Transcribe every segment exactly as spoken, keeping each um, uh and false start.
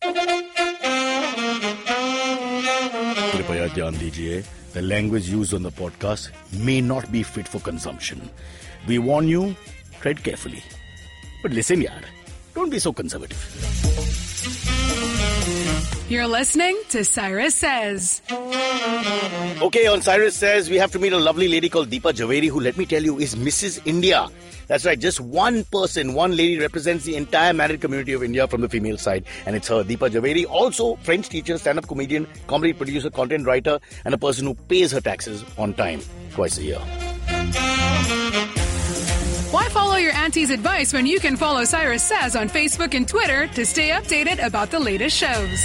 कृपया ध्यान दीजिए. The language used on the podcast may not be fit for consumption. We warn you, tread carefully. But listen, yaar, don't be so conservative. You're listening to Cyrus Says. Okay, on Cyrus Says, we have to meet a lovely lady called Deepa Jhaveri, who, let me tell you, is Missus India. That's right, just one person, one lady represents the entire married community of India from the female side, and it's her, Deepa Jhaveri. Also, French teacher, stand-up comedian, comedy producer, content writer, and a person who pays her taxes on time, twice a year. Why follow your auntie's advice when you can follow Cyrus Says on Facebook and Twitter to stay updated about the latest shows?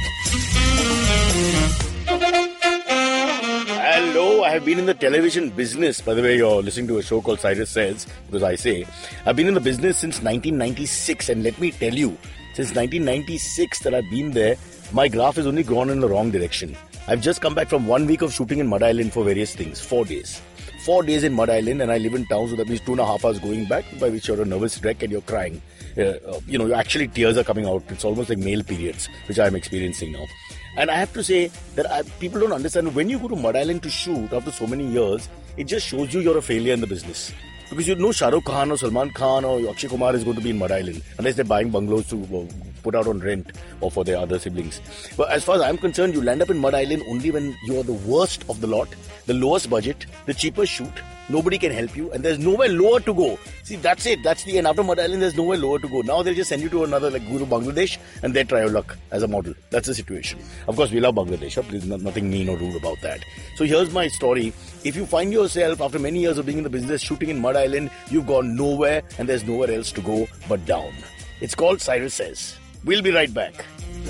Hello, I have been in the television business. By the way, you're listening to a show called Cyrus Says, because I say, I've been in the business since nineteen ninety-six, and let me tell you, since nineteen ninety-six that I've been there, my graph has only gone in the wrong direction. I've just come back from one week of shooting in Mud Island for various things, four days. Four days in Mud Island, and I live in town, so that means two and a half hours going back, by which you're a nervous wreck and you're crying. Uh, uh, you know, actually tears are coming out. It's almost like male periods, which I'm experiencing now. And I have to say that I, people don't understand, when you go to Mud Island to shoot after so many years, it just shows you you're a failure in the business. Because you know Shah Rukh Khan or Salman Khan or Akshay Kumar is going to be in Mud Island, unless they're buying bungalows to uh, put out on rent or for their other siblings. But as far as I'm concerned, you land up in Mud Island only when you are the worst of the lot, the lowest budget, the cheapest shoot. Nobody can help you, and there's nowhere lower to go. See, that's it. That's the end. After Mud Island, there's nowhere lower to go. Now they'll just send you to another, like, go to Bangladesh, and there try your luck as a model. That's the situation. Of course, we love Bangladesh. There's nothing mean or rude about that. So here's my story. If you find yourself, after many years of being in the business, shooting in Mud Island, you've gone nowhere, and there's nowhere else to go but down. It's called Cyrus Says. We'll be right back.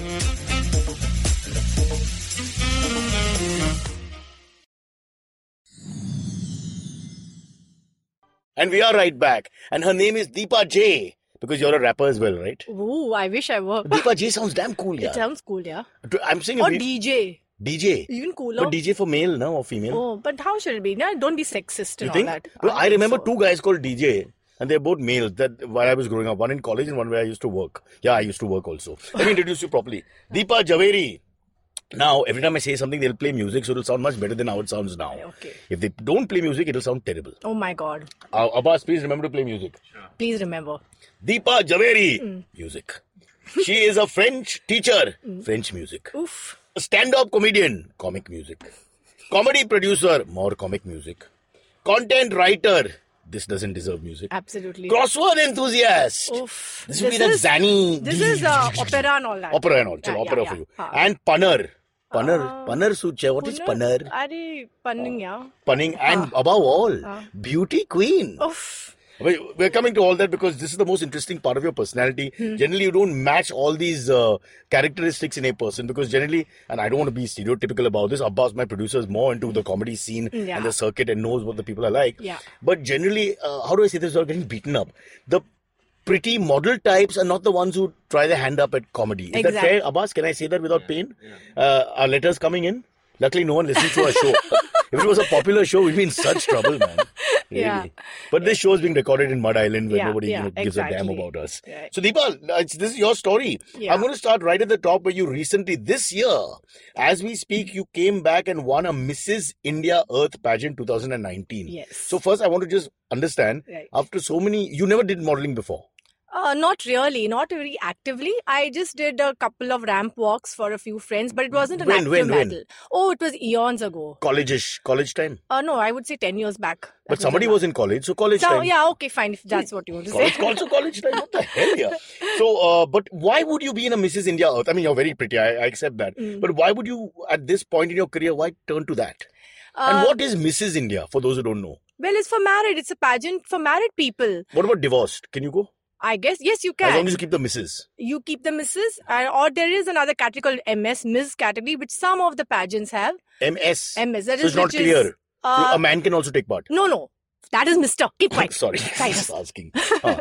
And we are right back. And her name is Deepa J. Because you're a rapper as well, right? Ooh, I wish I were. Deepa J sounds damn cool, yeah. It sounds cool, yeah. I'm saying... Or we... D J. D J. Even cooler. But D J for male, no? Or female? Oh, but how should it be? No, don't be sexist and you all think? that. Well, I, I remember so. two guys called D J. And they're both males that while I was growing up. One in college and one where I used to work. Yeah, I used to work also. Let me introduce you properly. Deepa Jhaveri. Now, every time I say something, they'll play music, so it'll sound much better than how it sounds now. Okay. If they don't play music, it'll sound terrible. Oh my God. Uh, Abbas, please remember to play music. Sure. Please remember. Deepa Jhaveri. Mm. Music. She is a French teacher. Mm. French music. Oof. A stand-up comedian. Comic music. Comedy producer. More comic music. Content writer. This doesn't deserve music. Absolutely. Crossword enthusiast. Oof. This would be that Zani. This is uh, opera and all that. Opera and all. Chalo, yeah, opera yeah, for you. yeah. And punner. Punner. Uh, punner sucha. What is punner? Are punning, yeah. Punning. And uh, above all, uh, beauty queen. Oof. We're coming to all that because this is the most interesting part of your personality. Hmm. Generally, you don't match all these uh, characteristics in a person because generally, and I don't want to be stereotypical about this, Abbas, my producer, is more into the comedy scene yeah. and the circuit and knows what the people are like. Yeah. But generally, uh, how do I say this without getting beaten up? The pretty model types are not the ones who try their hand up at comedy. Is exactly. that fair, Abbas? Can I say that without yeah. pain? Yeah. Uh, are letters coming in? Luckily, no one listens to our show. If it was a popular show, we'd be in such trouble, man. Really. Yeah. But this show is being recorded in Mud Island where yeah, nobody yeah, you know, gives exactly. a damn about us. Right. So, Deepa, it's, this is your story. Yeah. I'm going to start right at the top where you recently, this year, as we speak, you came back and won a Missus India Earth pageant twenty nineteen. Yes. So, first, I want to just understand, right. after so many, you never did modeling before. Uh, not really, not very actively. I just did a couple of ramp walks for a few friends, but it wasn't an when, active when, medal. When? Oh, it was eons ago. College-ish, college time? Uh, no, I would say ten years back. But somebody was in college, so college so, time. Yeah, okay, fine, if that's what you want to college, say. Also college time, what the hell, yeah. So, uh, but why would you be in a Missus India Earth? I mean, you're very pretty, I, I accept that. Mm. But why would you, at this point in your career, why turn to that? Uh, and what is Missus India, for those who don't know? Well, it's for married. It's a pageant for married people. What about divorced? Can you go? I guess, yes, you can. As long as you keep the missus. You keep the missus. Uh, or there is another category called M S, Miss category, which some of the pageants have. M S? M S. That so is, it's not clear. Is, uh, a man can also take part? No, no. That is Mister Keep quiet. Sorry, Cyrus. just asking. Huh.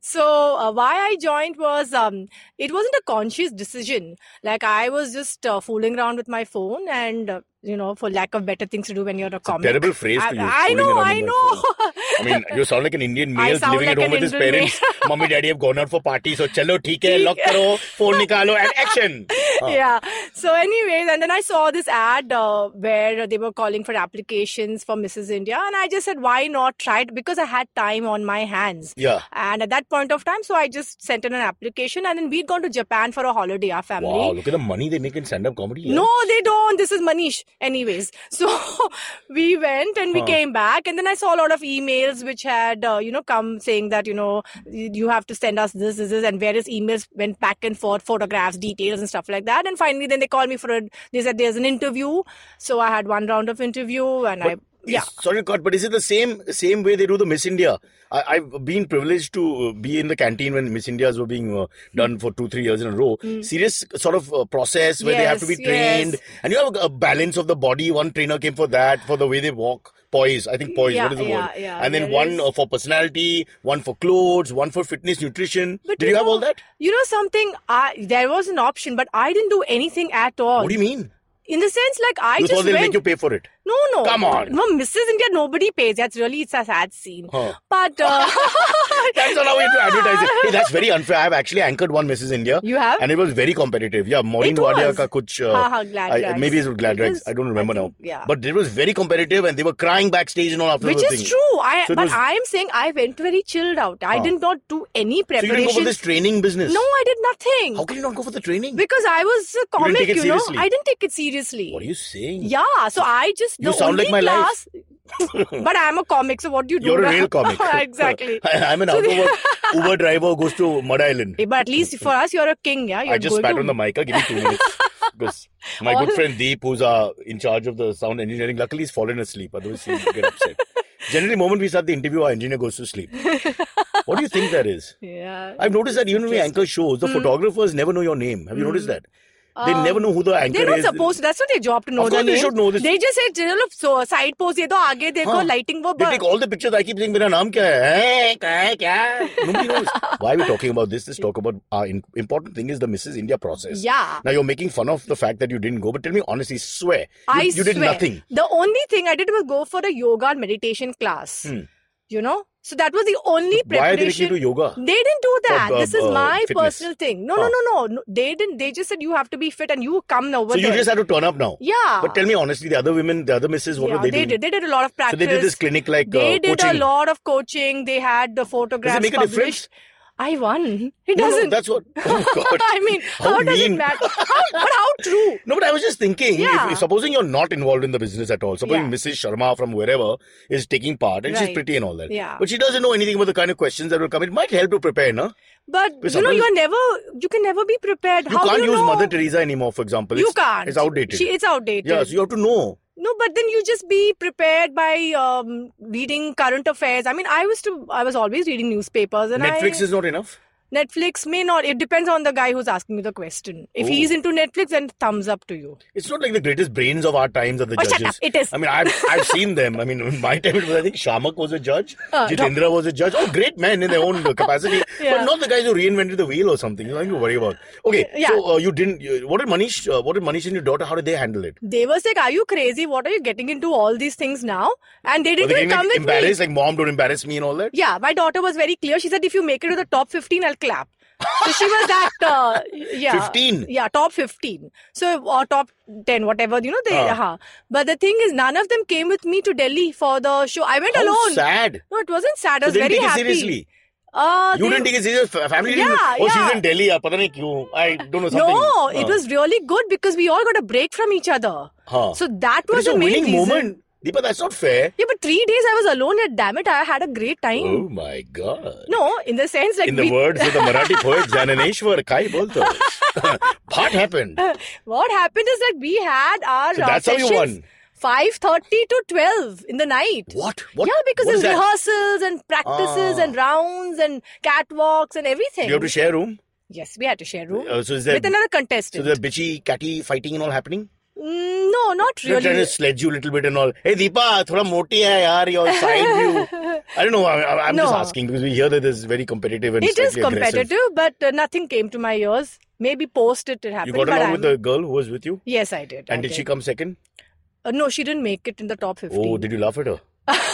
So uh, why I joined was um, it wasn't a conscious decision. Like I was just uh, fooling around with my phone and. Uh, you know, for lack of better things to do when you're a It's a comic. terrible phrase to I, use. I fooling know, around I with my know. phone. I mean, you sound like an Indian I male sound living like at home an with his Indian parents. Mummy, daddy have gone out for party, so chalo, theek hai, lock karo, phone nikalo, and action. Huh. Yeah. So, anyways, and then I saw this ad uh, where they were calling for applications for Missus India, and I just said, why not try it? Because I had time on my hands. Yeah. And at that point of time, so I just sent in an application, and then we'd gone to Japan for a holiday, our family. Wow, look at the money they make in stand-up comedy. Yeah. No, they don't. This is Manish. Anyways, so we went and we Huh. came back, and then I saw a lot of emails which had, uh, you know, come saying that, you know, you have to send us this, this, this, and various emails went back and forth, photographs, details, and stuff like that. And finally, then they called me for a. They said there's an interview, so I had one round of interview, and But I. Yeah. is- Sorry, God, but is it the same same way they do the Miss India? I, I've been privileged to uh, be in the canteen when Miss Indias were being uh, done for two, three years in a row. Serious sort of uh, process where they have to be Hmm. Yes, trained. yes. And you have a, a balance of the body. One trainer came for that, for the way they walk. Poise, I think poise, Yeah, what is the yeah, word? yeah, and then there one is. uh, for personality, one for clothes, one for fitness, nutrition. But Did you, have know, all that? You know something? I there was an option, but I didn't do anything at all. What do you mean? In the sense, like I You just thought they'll went. make you pay for it. No, no. Come on. No, Missus India, nobody pays. That's really, it's a sad scene. Huh. But. Uh, That's not how we have to advertise it. Hey, that's very unfair. I have actually anchored one Missus India. You have? And it was very competitive. Yeah, Maureen It was. Wadia ka kuch, uh, Ha, ha, Glad I- Rags. maybe it's Glad It Rags. was- I don't remember I think, now. yeah. But it was very competitive and they were crying backstage and all after Which the is thing. true. I So it but was- I am saying I went very chilled out. I Huh. did not do any So you preparation. didn't go for this training business? No, I did nothing. How can you not go for the training? Because I was a comic, take it you know. seriously? I didn't take it seriously. What are you saying? Yeah, so I just You the sound like only my life. class, but I'm a comic, so what do you do? You're a real comic. Exactly. I, I'm an So out the- of work Uber driver who goes to Mud Island. But at least for us, you're a king, yeah. You're I just going spat to- on the mic. I'll give you two minutes. Because my All- good friend Deep, who's uh, in charge of the sound engineering, luckily he's fallen asleep. Otherwise, he'll get upset. Generally, the moment we start the interview, our engineer goes to sleep. What do you think that is? Yeah. I've noticed that even when we anchor shows, Hmm. the photographers never know your name. Have you noticed that? They never know who the anchor They're not is. supposed to. That's not their job to know Of course the they name. should know this. They just say, "Chalo, so side pose ye to aage dekho, Huh. lighting wo." They but- take all the pictures. I keep saying, "Mera naam kya hai? Hey, kya hai, kya?" Nobody knows. Why are we talking about this? Let's talk about our in- important thing is the Missus India process. Yeah. Now you're making fun of the fact that you didn't go, but tell me honestly, swear you, I you did swear. nothing. The only thing I did was go for a yoga and meditation class. Hmm. You know? So that was the only Why are they making preparation. you do yoga? They didn't do that. For, uh, this is uh, my fitness. personal thing. No, Huh. no, no, no, no. They didn't. They just said you have to be fit and you come over So you there. just had to turn up now. Yeah. But tell me honestly, the other women, the other misses, what yeah, were they, they doing? did. They did a lot of So practice. they did this clinic like They uh, did coaching. a lot of coaching. They had the photographs make a published. difference? I won. It No, no, doesn't. that's what. Oh God. I mean, How how, does it mean. matter? How, but how true? No, but I was just thinking, Yeah. if, if supposing you're not involved in the business at all, supposing Yeah. Missus Sharma from wherever is taking part, and she's Right. pretty and all that, Yeah. but she doesn't know anything about the kind of questions that will come. It might help to prepare, no? But Because you know, suppose- you're never. You can never be prepared. You how can't do you use know? Mother Teresa anymore, for example. You It's, can't. It's outdated. She, it's outdated. Yeah, so you have to know. No, but then you just be prepared by um, reading current affairs. I mean, I was to. I was always reading newspapers, and Netflix I, is not enough. Netflix may not. It depends on the guy who's asking you the question. If Oh. he's into Netflix, then thumbs up to you. It's not like the greatest brains of our times are the Oh, shut judges. up. It is. I mean, I've, I've seen them. I mean, in my time, it was, I think Shamak was a judge. Uh, Jitendra was a judge. Oh, great men in their own capacity. Yeah. But not the guys who reinvented the wheel or something. Nothing to worry about. Okay, Yeah. so uh, you didn't... You, what did Manish, uh, what did Manish and your daughter, how did they handle it? They was like, "Are you crazy? What are you getting into all these things now?" And they Were didn't they even getting come like, with me. embarrassed? Like, mom, don't embarrass me and all that? Yeah, my daughter was very clear. She said, "If you make it to the top fifteen, I'll clap." So she was that, uh, yeah. fifteen? Yeah, top fifteen. So, or top ten, whatever, you know, they, Ah. uh But the thing is, none of them came with me to Delhi for the show. I went How alone. sad. No, it wasn't sad. I So was they didn't very take happy. it seriously. Uh, You they- didn't take it serious. Fa- Family didn't. Yeah, Oh, she's yeah. in Delhi. uh, Pata nahi kyun. I don't know something. No, it Huh. was really good because we all got a break from each other. Huh. So that But was it's the a main winning reason. moment. Deepa, that's not fair. Yeah, but three days I was alone and damn it, I had a great time. Oh my God. No, in the sense like In the we, words of the Marathi poet Jananeshwar, kai bolto. What happened? what happened is that we had our So uh, that's how you sessions won. five thirty to twelve in the night. What? What? Yeah, because what is there's that? rehearsals and practices Ah. and rounds and catwalks and everything. You have to share room? Yes, we had to share room Uh, so is there, with another so contestant. there's bitchy, catty fighting and all happening? Mm, No, not They're trying really. to sledge you a little bit and all. Hey, Deepa, thoda moti hai yaar, your side view. I don't know. I, I'm No. just asking because we hear that it's very competitive and It is slightly aggressive. competitive, but uh, nothing came to my ears. Maybe post it, it You happened. got but along I'm... with the girl who was with you? Yes, I did. And I did, she come second? Uh, no, she didn't make it in the top fifteen. Oh, did you laugh at her?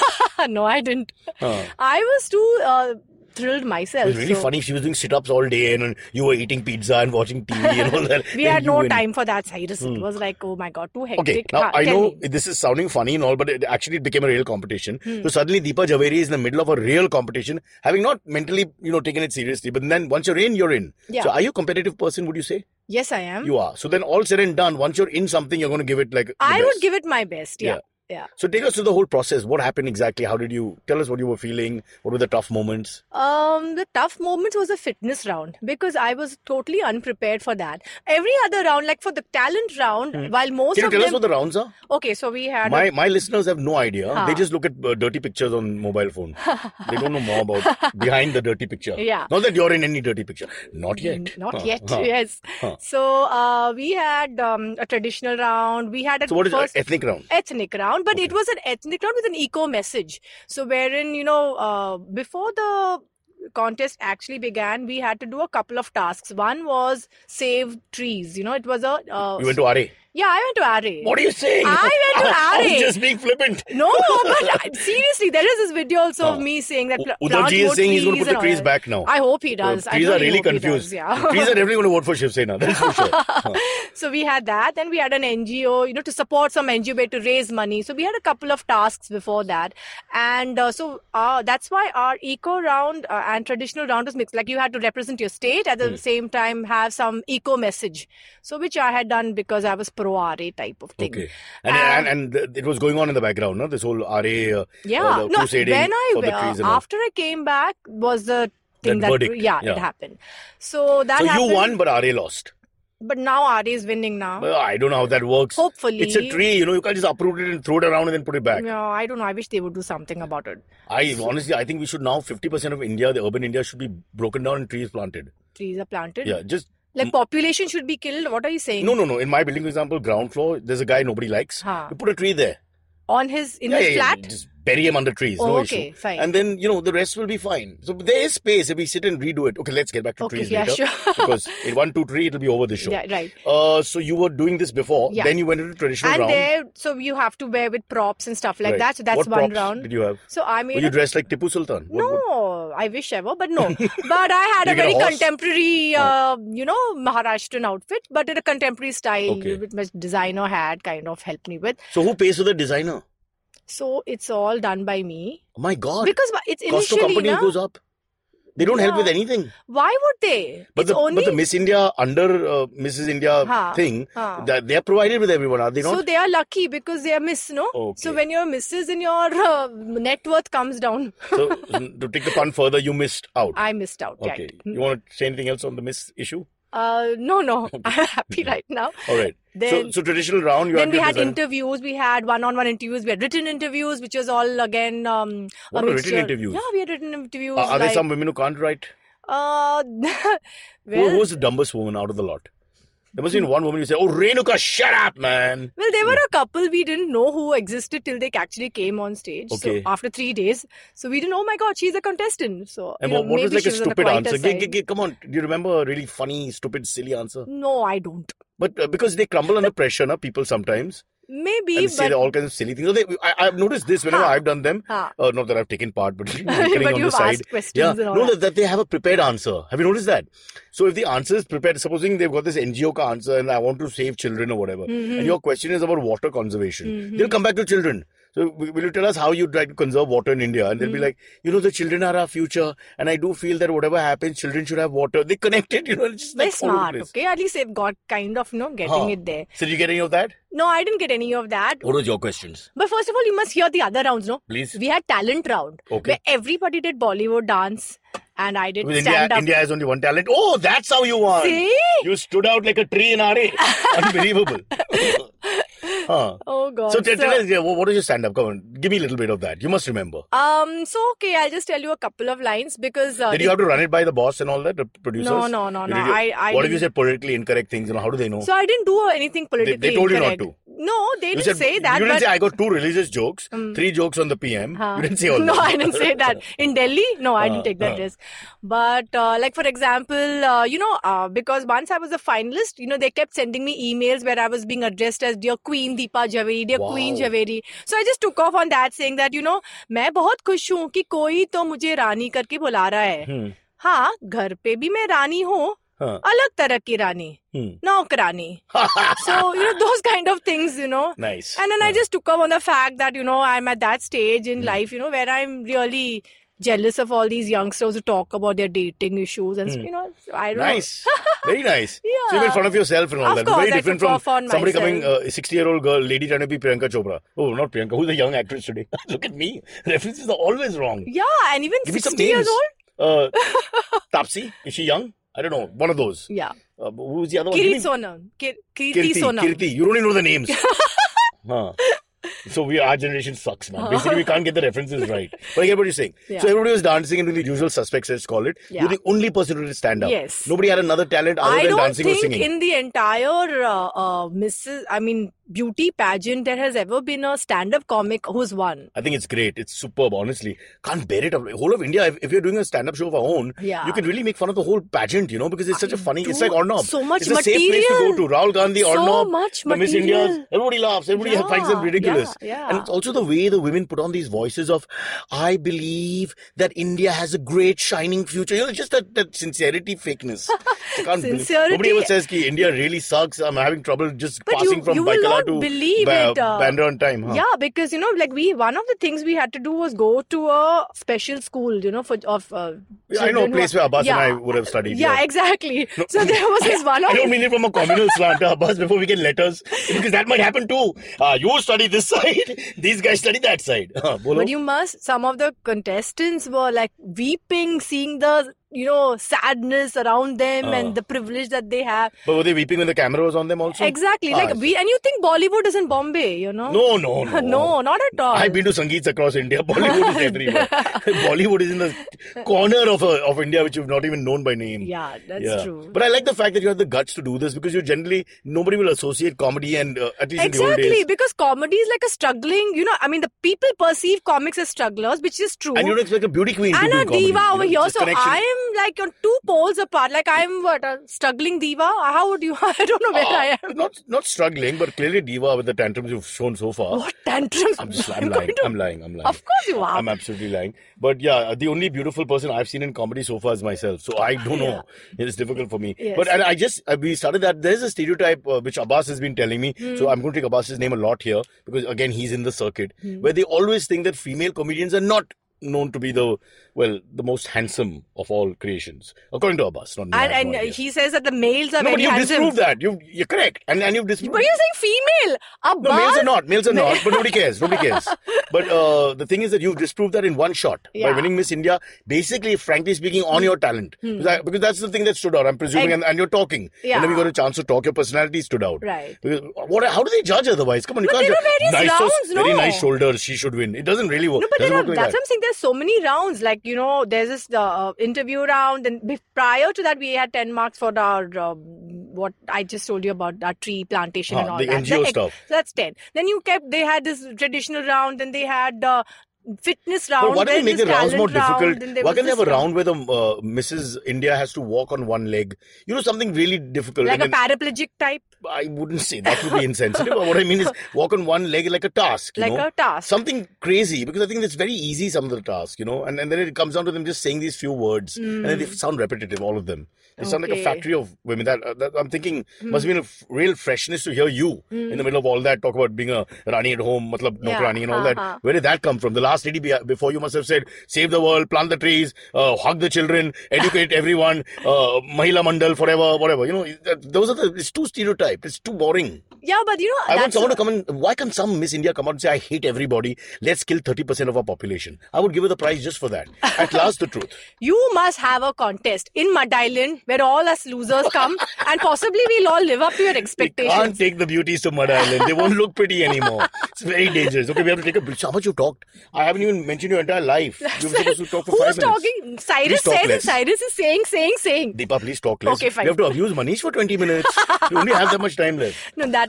No, I didn't. Huh. I was too uh, thrilled myself. It was really so funny. She was doing sit-ups all day and you were eating pizza and watching T V and all that. We Then had you no win. time for that, Cyrus. Hmm. It was like, oh my God, too hectic. Okay, now Ha, I tell know me. this is sounding funny and all, but it actually it became a real competition. Hmm. So suddenly Deepa Javeri is in the middle of a real competition, having not mentally, you know, taken it seriously. But then once you're in, you're in. Yeah. So are you a competitive person, would you say? Yes, I am. You are. So then all said and done, once you're in something, you're going to give it like the I best. would give it my best. Yeah. Yeah. Yeah. So take us through the whole process. What happened exactly? How did you tell us what you were feeling? What were the tough moments? Um, the tough moments was a fitness round because I was totally unprepared for that. Every other round, like for the talent round, while most Can you of tell them... us what the rounds are? Okay, so we had... My a... my listeners have no idea. Huh. They just look at uh, dirty pictures on mobile phone. They don't know more about behind the dirty picture. Yeah. Not that you're in any dirty picture. Not yet. Not Huh. yet, Huh. yes. Huh. So uh, we had um, a traditional round. We had a So what is first ethnic round? ethnic round, but Okay. it was an ethnic round with an eco message. So wherein, you know, uh, before the contest actually began, we had to do a couple of tasks. One was save trees. You know, it was a... Uh, You went to R A. Yeah, I went to R A. What are you saying? I went to I R A. was just being flippant. No, but I- seriously, there is this video also of Oh. me saying that pl- Uddhav plant ji is more saying he's going to trees put the and trees all. back now. I hope he does. Uh, I trees really are really hope he confused. does, yeah. Trees are definitely going to vote for Shiv Sena. That's for sure. Huh. So we had that. Then we had an N G O, you know, to support some N G O to raise money. So we had a couple of tasks before that. And uh, so uh, that's why our eco round uh, and traditional round was mixed. Like you had to represent your state at the Hmm. same time have some eco message. So which I had done because I was pro R A type of thing. Okay. And, Um, and, and th- it was going on in the background, no? This whole R A uh, Yeah, uh, the no, crusading when I for the uh, trees and all. after I came back was the thing That that, verdict, yeah, yeah. it happened. So that So happened. you won, but R A lost. But now R A is winning now. Well, I don't know how that works. Hopefully. It's a tree, you know, you can't just uproot it and throw it around and then put it back. No, I don't know. I wish they would do something about it. I honestly, I think we should now, fifty percent of India, the urban India, should be broken down and trees planted. Trees are planted. Yeah, just. Like population should be killed. What are you saying? No, no, no. In my building, for example, ground floor, there's a guy nobody likes. Huh. You put a tree there. On his in Yeah, his yeah, yeah. flat. Just bury him under trees. Oh, no okay, issue. fine. And then, you know, the rest will be fine. So there is space if we sit and redo it. Okay, let's get back to Okay, trees yeah, later. sure. Because in one, two, three, it'll be over the show. Yeah, right. Uh, so you were doing this before. Yeah. Then you went into traditional And round. there, so you have to wear with props and stuff like Right. that. So that's what one props round. did you have? So I made Were you a dressed like Tipu Sultan? What- No, what- I wish ever, but no. But I had Did a you get very a horse? contemporary, uh, you know, Maharashtrian outfit, but in a contemporary style, Okay. which my designer had kind of helped me with. So who pays for the designer? So it's all done by me Oh my God. because it's Cost of initially, company na, goes up. They don't help Yeah. with anything. why would they? But it's the, only but the Miss India under uh, Missus India Ha, thing, ha. that they are provided with everyone, are they not? So they are lucky because they are Miss, no? Okay. So when you're Missus in your uh, net worth comes down. So to take the pun further, you missed out. I missed out. Okay. Right. You want to say anything else on the Miss issue? Uh, no, no. I'm happy right now. All right. Then- so, so traditional round, you Then had we your had design- interviews, we had one-on-one interviews, we had written interviews, which was all again um, What a are written mixture. interviews? Yeah, we had written interviews. Uh, are there like, some women who can't write? Uh, Who, well, who's the dumbest woman out of the lot? There must have been one woman who said, "Oh, Renuka, shut up, man." well, there were a couple we didn't know who existed till they actually came on stage. Okay. So after three days, so we didn't. Oh my God, she's a contestant. So And you know, what, what was maybe like she a was on the stupid quieter answer? G- side. g- g- come on, do you remember a really funny, stupid, silly answer? No, I don't. But uh, because they crumble under pressure, na, people sometimes. Maybe, And they say but all kinds of silly things. So they, I, I've noticed this whenever Huh. I've done them. Huh. Uh, not that I've taken part, but, but on the you've side. asked questions Yeah, and all no, that. that, that they have a prepared answer. Have you noticed that? So if the answer is prepared, supposing they've got this N G O ka answer and I want to save children or whatever, Mm-hmm. and your question is about water conservation, they'll come back to children. So w- will you tell us how you try to conserve water in India? And they'll Mm. be like, you know, the children are our future, and I do feel that whatever happens, children should have water. They connect it, you know, it's just They're like all over the smart, place. okay? At least they've got kind of, you know, getting Huh. it there. So did you get any of that? No, I didn't get any of that. What was your questions? But first of all, you must hear the other rounds, no? Please. We had talent round, Okay. where everybody did Bollywood dance, and I did Because India, stand up. India has only one talent. Oh, that's how you won. See? You stood out like a tree in R A. Unbelievable. huh. Oh God. So, tell So- tell us, yeah, what what is your stand up? Come on, give me a little bit of that. You must remember. Um. So okay, I'll just tell you a couple of lines because. Uh, Did you have to run it by the boss and all that, the producers? No, no, no, Did no. you- I- I what if you didn't- said politically incorrect things? You know, how do they know? So I didn't do anything politically they told you not incorrect. No, they You didn't said, say that. You didn't but say I got two religious jokes, three jokes on the P M. Huh. You didn't say all No, that. I didn't say that. In Delhi, no, I Uh, didn't take that uh. risk. But uh, like for example, uh, you know, uh, because once I was a finalist, you know, they kept sending me emails where I was being addressed as Dear Queen Deepa Javeri, Dear Queen Wow. Javeri. So I just took off on that, saying that you know, मैं बहुत खुश हूँ कि कोई तो मुझे रानी करके बुला रहा है. Hmm. हाँ, घर पे भी मैं रानी हूँ. Huh. अलग तरह की रानी, Hmm. नौकरानी. So you know those kind of things, you know. Nice. And then I Yeah. just took up on the fact that, you know, I'm at that stage in life, you know, where I'm really jealous of all these youngsters who talk about their dating issues. And, you know, I don't Nice. Very nice. Yeah. So you made fun of yourself and all Of that. course, Very I different took from off on somebody myself. coming, uh, a sixty-year-old girl, lady trying to be Priyanka Chopra. Oh, not Priyanka. Who's the young actress today? Look at me. References are always wrong. know. Yeah, and even Give me some sixty years names. old. Uh, Tapsi. Is she young? I don't know. One of those. Yeah. Uh, who's the other one? Give Kirti me- Sonam. Kir- Kirti Kirti. Sonam. Kirti. You don't even know the names. Huh. So we, our generation sucks, man. Basically, we can't get the references right. But I get what you're saying. Yeah. So everybody was dancing and doing the usual suspects, let's call it. Yeah. You're the only person who did stand up. Yes. Nobody had another talent other I than don't dancing or think singing. in the entire uh, uh, Missus I mean, beauty pageant, there has ever been a stand-up comic who's won. I think it's great. It's superb, honestly. Can't bear it. Whole of India, if, if you're doing a stand-up show of our own, Yeah. you can really make fun of the whole pageant, you know, because it's such a funny, it's Dude, like Arnab. so much It's a safe place to go material. to. Rahul Gandhi, So Arnab, much the Miss material. Indias. Everybody laughs. Everybody Yeah, finds them ridiculous. yeah, yeah. And it's also the way the women put on these voices of, I believe that India has a great shining future. You know, just that, that sincerity fakeness. I can't believe- Sincerity. Nobody ever says ki India really sucks. I'm having trouble just But passing you- from you will Baikala not to believe Ba- it, uh, Bandra on time. Huh? Yeah, because you know, like we, one of the things we had to do was go to a special school, you know, for of. Uh, Yeah, I know a children who place are- where Abbas yeah. and I would have studied. Yeah, exactly. So there was this one. I of don't mean it from a communal slant, uh, Abbas, before we get letters, because that might happen too. Uh, you study this side, these guys study that side. Uh, bolo. But you must, some of the contestants were like weeping, seeing the, you know, sadness around them Uh. and the privilege that they have. But were they weeping when the camera was on them also? Exactly. Ah, Like we, and you think Bollywood is in Bombay, you know? No, no, no. No, not at all. I've been to Sangeets across India. Bollywood is everywhere. Bollywood is in the corner of uh, of India, which you've not even known by name. Yeah, that's Yeah. true. But I like the fact that you have the guts to do this because you generally, nobody will associate comedy and, uh, at least in the old Exactly, days. because comedy is like a struggling, you know, I mean, the people perceive comics as strugglers, which is true. And you don't expect a beauty queen to and do a comedy. diva you know, over it's here. just So connection. I am like on two poles apart. Like I'm what, a struggling diva? How would you, I don't know where Uh, I am. Not not struggling, but clearly diva with the tantrums you've shown so far. What tantrums? I'm just I'm I'm lying. going to- I'm lying. I'm lying. Of course you are. I'm absolutely lying. But yeah, the only beautiful person I've seen in comedy so far is myself. So I don't know. It's difficult for me. Yes. But and I just uh, we started that. There's a stereotype uh, which Abbas has been telling me. Hmm. So I'm going to take Abbas's name a lot here because again he's in the circuit where they always think that female comedians are not known to be the well the most handsome of all creations according to Abbas. Not me, I And, have and no idea. he says that the males are no, but very you handsome. disproved that. You you're correct, and and you've disproved. But you're saying female. Abbas? No, males are not. Males are not. But nobody cares. Nobody cares. But uh, the thing is that you've disproved that in one shot by Yeah. winning Miss India. Basically, frankly speaking, on your talent, because, I- because that's the thing that stood out. I'm presuming, Ex- and, and you're talking. Yeah. And then we got a chance to talk. Your personality stood out. Right. Because what? How do they judge otherwise? Come on, you But can't. there judge. are various nice, rounds, Very no? nice shoulders. She should win. It doesn't really work. No, but doesn't there are, work like that's that. what I'm saying. There's so many rounds. Like, you know, there's this uh, interview round. And be- prior to that, we had ten marks for our, uh, what I just told you about, our tree plantation Ah, and all the that. N G O ex- stuff. So that's ten. Then you kept, they had this traditional round. Then they had uh, fitness round. But why do they then make the this rounds more talent round, difficult? then there Why was can't they have this a round where the uh, Missus India has to walk on one leg? You know, something really difficult. Like and a then- paraplegic type. I wouldn't say that would be insensitive. But what I mean is walk on one leg like a task. You Like know? a task. Something crazy because I think it's very easy, some of the tasks, you know, and, and then it comes down to them just saying these few words and then they sound repetitive, all of them. They sound like a Okay. factory of women. That, uh, that I'm thinking must have been a f- real freshness to hear you in the middle of all that. Talk about being a Rani at home, matlab Yeah, Nokrani and all ha, that. ha. Where did that come from? The last lady be- before you must have said, save the world, plant the trees, uh, hug the children, educate everyone, uh, Mahila Mandal forever, whatever. You know, that- those are the, it's too stereotyped. It's too boring. Yeah, but you know, I want that's someone to come and why can't some Miss India come out and say I hate everybody? Let's kill thirty percent of our population. I would give her the prize just for that. At last, the truth. you must have a contest in Mud Island where all us losers come and possibly we'll all live up to your We expectations. can't take the beauties to Mud Island. They won't look pretty anymore. It's very dangerous. Okay, we have to take a break. So how much you talked? I haven't even mentioned your entire life. You were supposed to talk for Who's five minutes. talking? Cyrus Please talk said and less. Cyrus is saying, saying, saying. Deepa, please talk less. Okay, fine. We have to abuse Manish for twenty minutes. You only have that much time left. No, that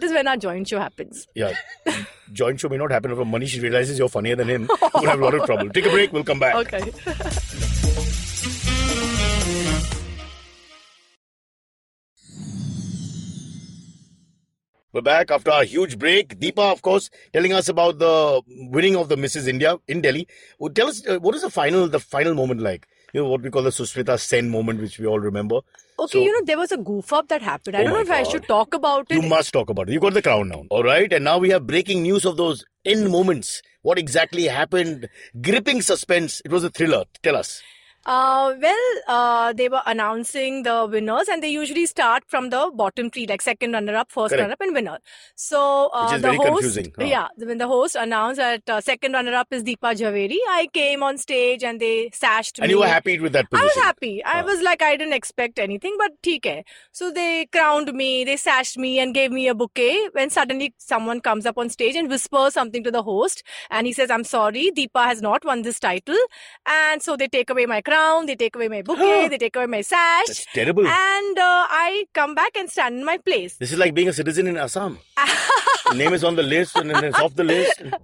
that is when our joint show happens. Yeah. Joint show may not happen if Manish realizes you're funnier than him. We'll have a lot of trouble. Take a break. We'll come back. Okay. We're back after our huge break. Deepa, of course, telling us about the winning of the Missus India in Delhi. Well, tell us, uh, what is the final, the final moment like? You know, what we call the Susmita Sen moment, which we all remember. Okay, So- you know, there was a goof up that happened. I Oh don't know my if I God. should talk about it. You must talk about it. You got the crown now. All right. And now we have breaking news of those end moments. What exactly happened? Gripping suspense. It was a thriller. Tell us. Uh, well, uh, they were announcing the winners, and they usually start from the bottom three, like second runner-up, first Correct. runner-up, and winner. So uh, Which is the very host, confusing, huh? yeah, when the host announced that uh, second runner-up is Deepa Jhaveri, I came on stage and they sashed And me. you were happy with that I position. was happy. I Huh. was like, I didn't expect anything, but theek hai. So they crowned me, they sashed me and gave me a bouquet. When suddenly someone comes up on stage and whispers something to the host, and he says, I'm sorry, Deepa has not won this title. And so they take away my crown, they take away my bouquet, they take away my sash. That's terrible. And uh, I come back and stand in my place. This is like being a citizen in Assam. Name is on the list and then it's off the list. And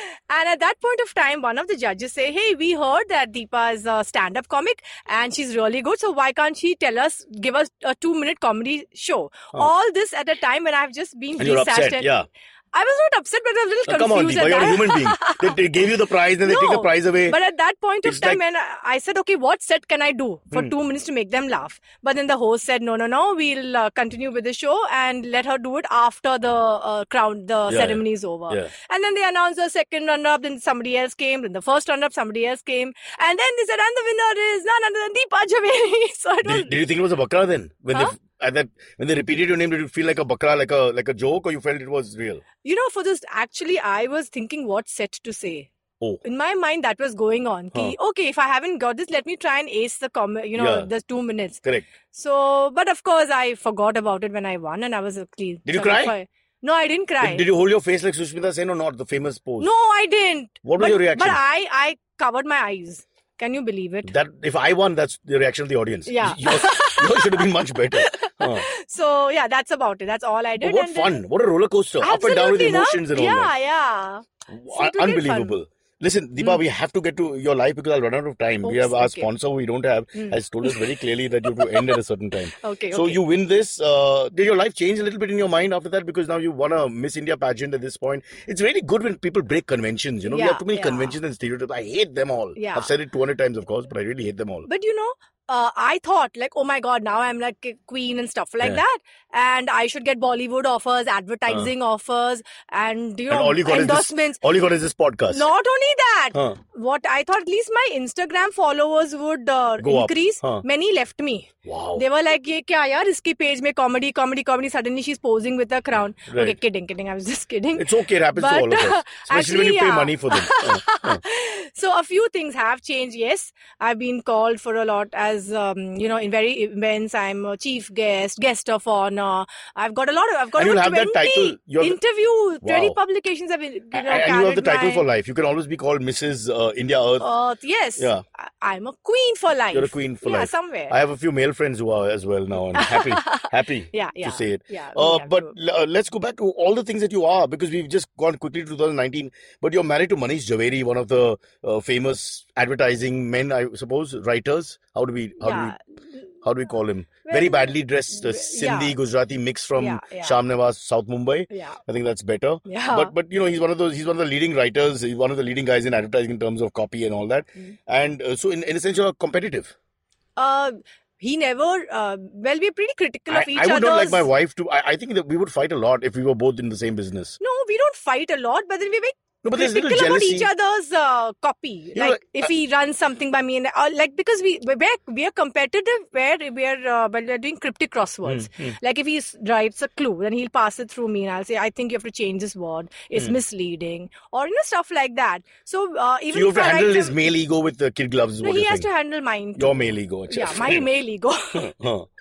at that point of time, one of the judges say, hey, we heard that Deepa is a stand-up comic and she's really good. So why can't she tell us, give us a two-minute comedy show? Huh. All this at a time when I've just been And you're resashed upset. and- Yeah. I was not upset, but I was a little Now, come on, confused. Deepa. at You're a that. human being. They, they gave you the prize, then they take the No, prize away. But at that point of It's time, like- when I, I said, okay, what set can I do for Hmm. two minutes to make them laugh? But then the host said, no, no, no, we'll uh, continue with the show and let her do it after the uh, crown, the Yeah, ceremony is over. yeah. And then they announced the second runner-up, then somebody else came, then the first runner-up, somebody else came. And then they said, and the winner is none other than Deepa Jhaveri. So it was, Did, did you think it was a bakra then? When Huh? they at that when they repeated your name, did you feel like a bakra, like a like a joke, or you felt it was real? you know, for this, actually, I was thinking what set to say. Oh, In my mind, that was going on. Ki, okay, if I haven't got this, let me try and ace the, com- you know, Yeah. the two minutes. correct. So, but of course, I forgot about it when I won, and I was a clean. Did you cry? certified- No, I didn't cry. Did, did you hold your face like Sushmita Sen or not? The famous pose. No, I didn't. What was but, your reaction? But I, I covered my eyes. Can you believe it? That if I won, that's the reaction of the audience. Yeah. yours, yours should have been much better. Huh. So yeah, that's about it. That's all I But did. what and fun! then- What a roller coaster! Up and down with Absolutely, no? emotions and all yeah, that. Yeah, Un- it was great Unbelievable. Listen, Deepa, we have to get to your life because I'll run out of time. we Oops, have our okay. sponsor who we don't have Mm. has told us very clearly that you have to end at a certain time. Okay, So okay. you win this. Uh, did your life change a little bit in your mind after that? Because now you won a Miss India pageant at this point. It's really good when people break conventions. You know, we Yeah, have too many yeah. conventions and stereotypes. I hate them all. Yeah. I've said it two hundred times, of course, but I really hate them all. But you know, uh, I thought like, oh my God, now I'm like a queen and stuff like Yeah. that, and I should get Bollywood offers, advertising offers, and you and know, all you got is this, endorsements. all you got is this podcast. Not only that, Huh. what I thought at least my Instagram followers would uh, Go up. increase. Huh. Many left me. Wow. They were like, "Ye kya yaar? Iski page mein comedy, comedy, comedy." Suddenly she's posing with a crown. Okay, Right. kidding, kidding. I was just kidding. It's okay. It happens to But, all of us. Especially when you actually, pay yeah. money for them. Huh. Huh. So a few things have changed. Yes, I've been called for a lot as um, you know, in very events. I'm a chief guest, guest of honor. I've got a lot of. I've got And you'll over have that twenty title. You're the- interviews. twenty Wow. publications have been. You know, And and you have the carried title my for life. You can always be called Missus Uh, India Earth. Earth. Yes. Yeah. I, I'm a queen for life. You're a queen for yeah, life. somewhere. I have a few male friends who are as well now, and happy, happy yeah, yeah. to say it. Yeah. we Uh, have but to- l- uh, let's go back to all the things that you are, because we've just gone quickly to twenty nineteen. But you're married to Manish Jhaveri, one of the uh, famous advertising men, I suppose, writers. How do we, how yeah. do we, how do we call him? Well, Very badly dressed, uh, yeah. Sindhi Gujarati mix from Yeah, yeah. Sham Nawaz, South Mumbai. Yeah. I think that's better. Yeah. But but you know, he's one of those. He's one of the leading writers. He's one of the leading guys in advertising in terms of copy and all that. Mm. And uh, so, in, in a sense, you're competitive. Uh, he never. Uh, well, we're pretty critical I, of each I would other. not like my wife to. I, I think that we would fight a lot if we were both in the same business. No, we don't fight a lot, but then we're very No, but there's a little critical about jealousy. each other's uh, copy. You know, Like if he runs something by me, and uh, like because we we're we are competitive where we're uh, but we're doing cryptic crosswords. Hmm, Like if he s- writes a clue, then he'll pass it through me, and I'll say, I think you have to change this word. It's misleading, or you know stuff like that. So uh, even Hmm. So you have if to I handle write his a- male ego with the kid gloves. Is no, what he you're has saying. to handle mine. Your too. male ego. Yeah, my male ego. Huh.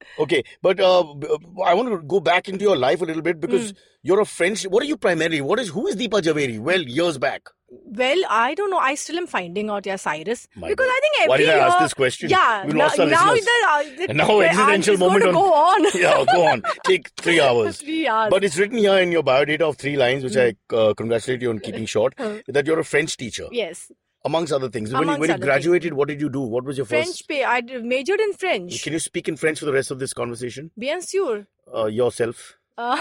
Okay, but uh, b- I want to go back into your life a little bit because Mm. you're a French. What are you primarily? What is who is Deepa Javeri? Well, years back. Well, I don't know. I still am finding out, yeah, Cyrus. My because God. I think every Why did I year, ask this question? Yeah, We now, lost our now listeners. the, uh, the And now the existential answer is moment going to on- go on. Yeah, go on. Take three hours. Three hours. But it's written here in your biodata of three lines, which I uh, congratulate you on keeping short, Huh. that you're a French teacher, Yes, amongst other things. When you, Amongst when you other graduated, things. what did you do? What was your French first? pay. I d- majored in French. Can you speak in French for the rest of this conversation? Bien sûr. Uh, yourself. Uh,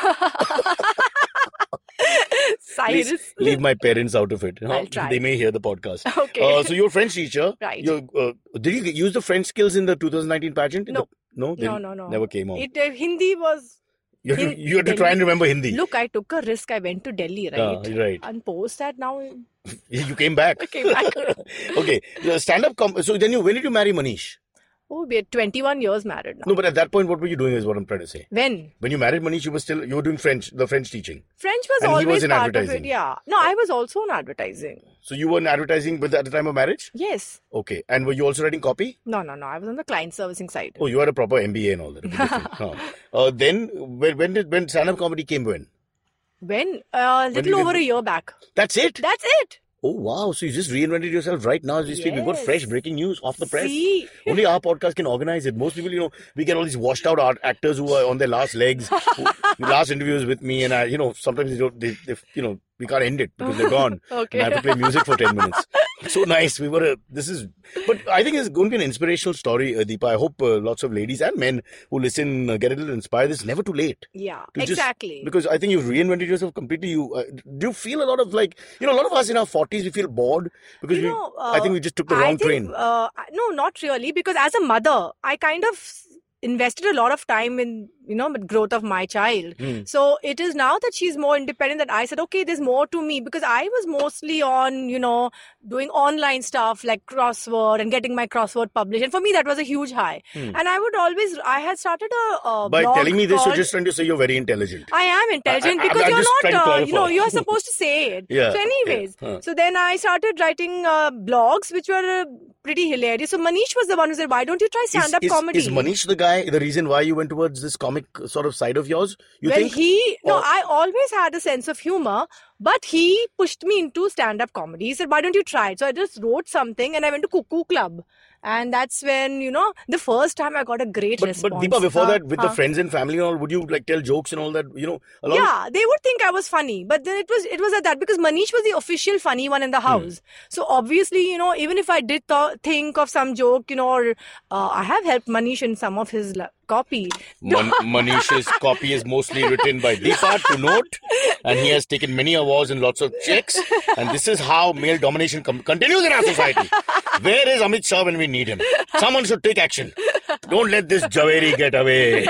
Please Cyrus. leave my parents out of it. huh? I'll try. They may hear the podcast. Okay. Uh, so you're a French teacher. Right. You're, uh, did you use the French skills in the two thousand nineteen pageant? In No. The, no? no, Didn't- no, no. Never came on. It uh, Hindi was. you, had to, Hin- you had to try and remember Hindi. Look, I took a risk. I went to Delhi, right? Ah, right. And post that now. You came back. I came back. Okay. The stand-up. Com- so then you, when did you marry Manish? Oh, we're twenty-one years married now. No, but at that point, what were you doing? Is what I'm trying to say. When? When you married Manish, you were still you were doing French, the French teaching. French was And he always was in part of advertising. it. Yeah. No, I was also in advertising. So you were in advertising with at the time of marriage. Yes. Okay. And were you also writing copy? No, no, no. I was on the client servicing side. Oh, you had a proper M B A and all that. Different. Huh. Uh, then when, when did when stand-up comedy came? When? When? A When little did over it- a year back. That's it. That's it. Oh wow! So you just reinvented yourself right now as we speak. We've got Yes. fresh breaking news off the press. See? Only our podcast can organize it. Most people, you know, we get all these washed out art actors who are on their last legs, who, last interviews with me, and I, you know, sometimes they don't, they, they, you know, we can't end it because they're gone. Okay. And I have to play music for ten minutes. So nice. We were. A, this is. But I think it's going to be an inspirational story, uh, Deepa. I hope uh, lots of ladies and men who listen uh, get a little inspired. It's never too late. Yeah, to just- exactly. Because I think you've reinvented yourself completely. You uh, do you feel a lot of like you know a lot of us in our forties we feel bored because You we know, I think uh, we just took the I wrong think, train. Uh, no, not really. Because as a mother, I kind of invested a lot of time in, you know, the growth of my child. Hmm. So it is now that she's more independent that I said, okay, there's more to me, because I was mostly on, you know, doing online stuff like crossword and getting my crossword published. And for me, that was a huge high. Hmm. And I would always, I had started a, a By blog telling me this, you're called- just trying to say you're very intelligent. I am intelligent I- I- because I'm you're just trying to not, uh, you know, clarify. you're supposed to say it. Yeah, So, anyways, yeah, huh. so then I started writing uh, blogs, which were uh, pretty hilarious. So Manish was the one who said, "Why don't you try Is, stand-up is, comedy?" is Manish the guy, the reason why you went towards this comic sort of side of yours? You well, think? he no, Or- I always had a sense of humor, but he pushed me into stand-up comedy. He said, "Why don't you try it?" So I just wrote something, and I went to Cuckoo Club, and that's when, you know, the first time I got a great But, response. but Deepa, before Huh? that, with the Huh? friends and family and all, would you like tell jokes and all that? You know, a lot of- Yeah, they would think I was funny, but then it was it was like that because Manish was the official funny one in the house. So obviously, you know, even if I did th- think of some joke, you know, or uh, I have helped Manish in some of his la- copy. Man- Manish's copy is mostly written by Deepa to note, and he has taken many awards and lots of checks. And this is how male domination com- continues in our society. Where is Amit Shah when we need him? Someone should take action. Don't let this Javeri get away.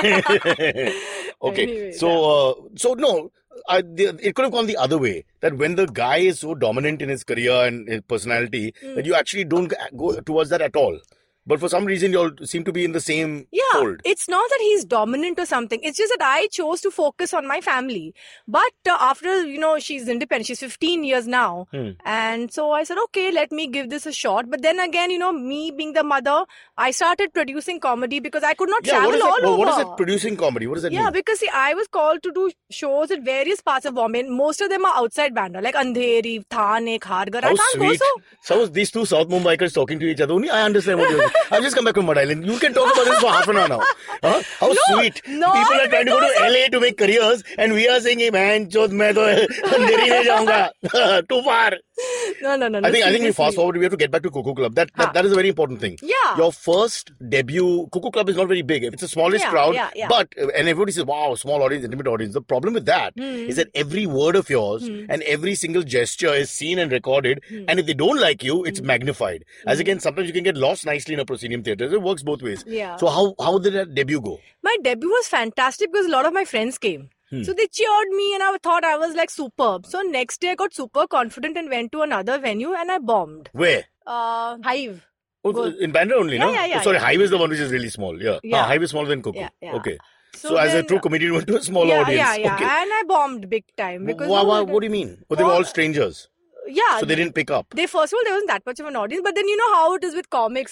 Okay, Anyway, so uh, so no. I, the, it could have gone the other way. That when the guy is so dominant in his career and his personality, that you actually don't go towards that at all. But for some reason, you all seem to be in the same Yeah, fold. it's not that he's dominant or something. It's just that I chose to focus on my family. But uh, after, you know, she's independent. She's fifteen years now. Hmm. And so I said, okay, let me give this a shot. But then again, you know, me being the mother, I started producing comedy because I could not Yeah, travel what is all it? over. What is it? Producing comedy. What does that Yeah, mean? because see, I was called to do shows at various parts of Bombay. Most of them are outside Bandra, like Andheri, Thane, Kharghar. I How can't sweet. go so. So these two South Mumbaikers talking to each other. Only I understand what you're I've just come back from Mud Island. You can talk about this for half an hour now. Huh? How No, sweet. no, People I are trying to go don't to know. L A to make careers and we are saying, hey man, chod, main to Andheri mein jaunga. Too far. No, no, no. no I think I think we seriously. fast forward. We have to get back to Cuckoo Club. That that, Huh. that is a very important thing. Yeah. Your first debut, Cuckoo Club is not very big. It's the smallest Yeah, crowd, yeah, yeah. but uh, and everybody says, "Wow, small audience, intimate audience." The problem with that is Hmm. that every word of yours and every single gesture is seen and recorded, Hmm. and if they don't like you, it's magnified. As again, sometimes you can get lost nicely in a proscenium theatre. It works both ways. Yeah. So how how did that debut go? My debut was fantastic because a lot of my friends came. Hmm. So they cheered me and I thought I was like superb. So next day I got super confident and went to another venue and I bombed. Where? Uh, Hive. Oh, Go- in Bandra only, Yeah, no? yeah, yeah, Oh, sorry, yeah. Hive is the one which is really small. Yeah. Yeah. Ah, Hive is smaller than Cuckoo. Yeah, yeah. Okay. So, So as a then- true comedian, went to a small yeah, audience. yeah, yeah. Okay. And I bombed big time because Wha- no, wha- it- what do you mean? Oh, they were all Well, strangers. yeah. So they didn't pick up. They first of all there wasn't that much of an audience, but then you know how it is with comics.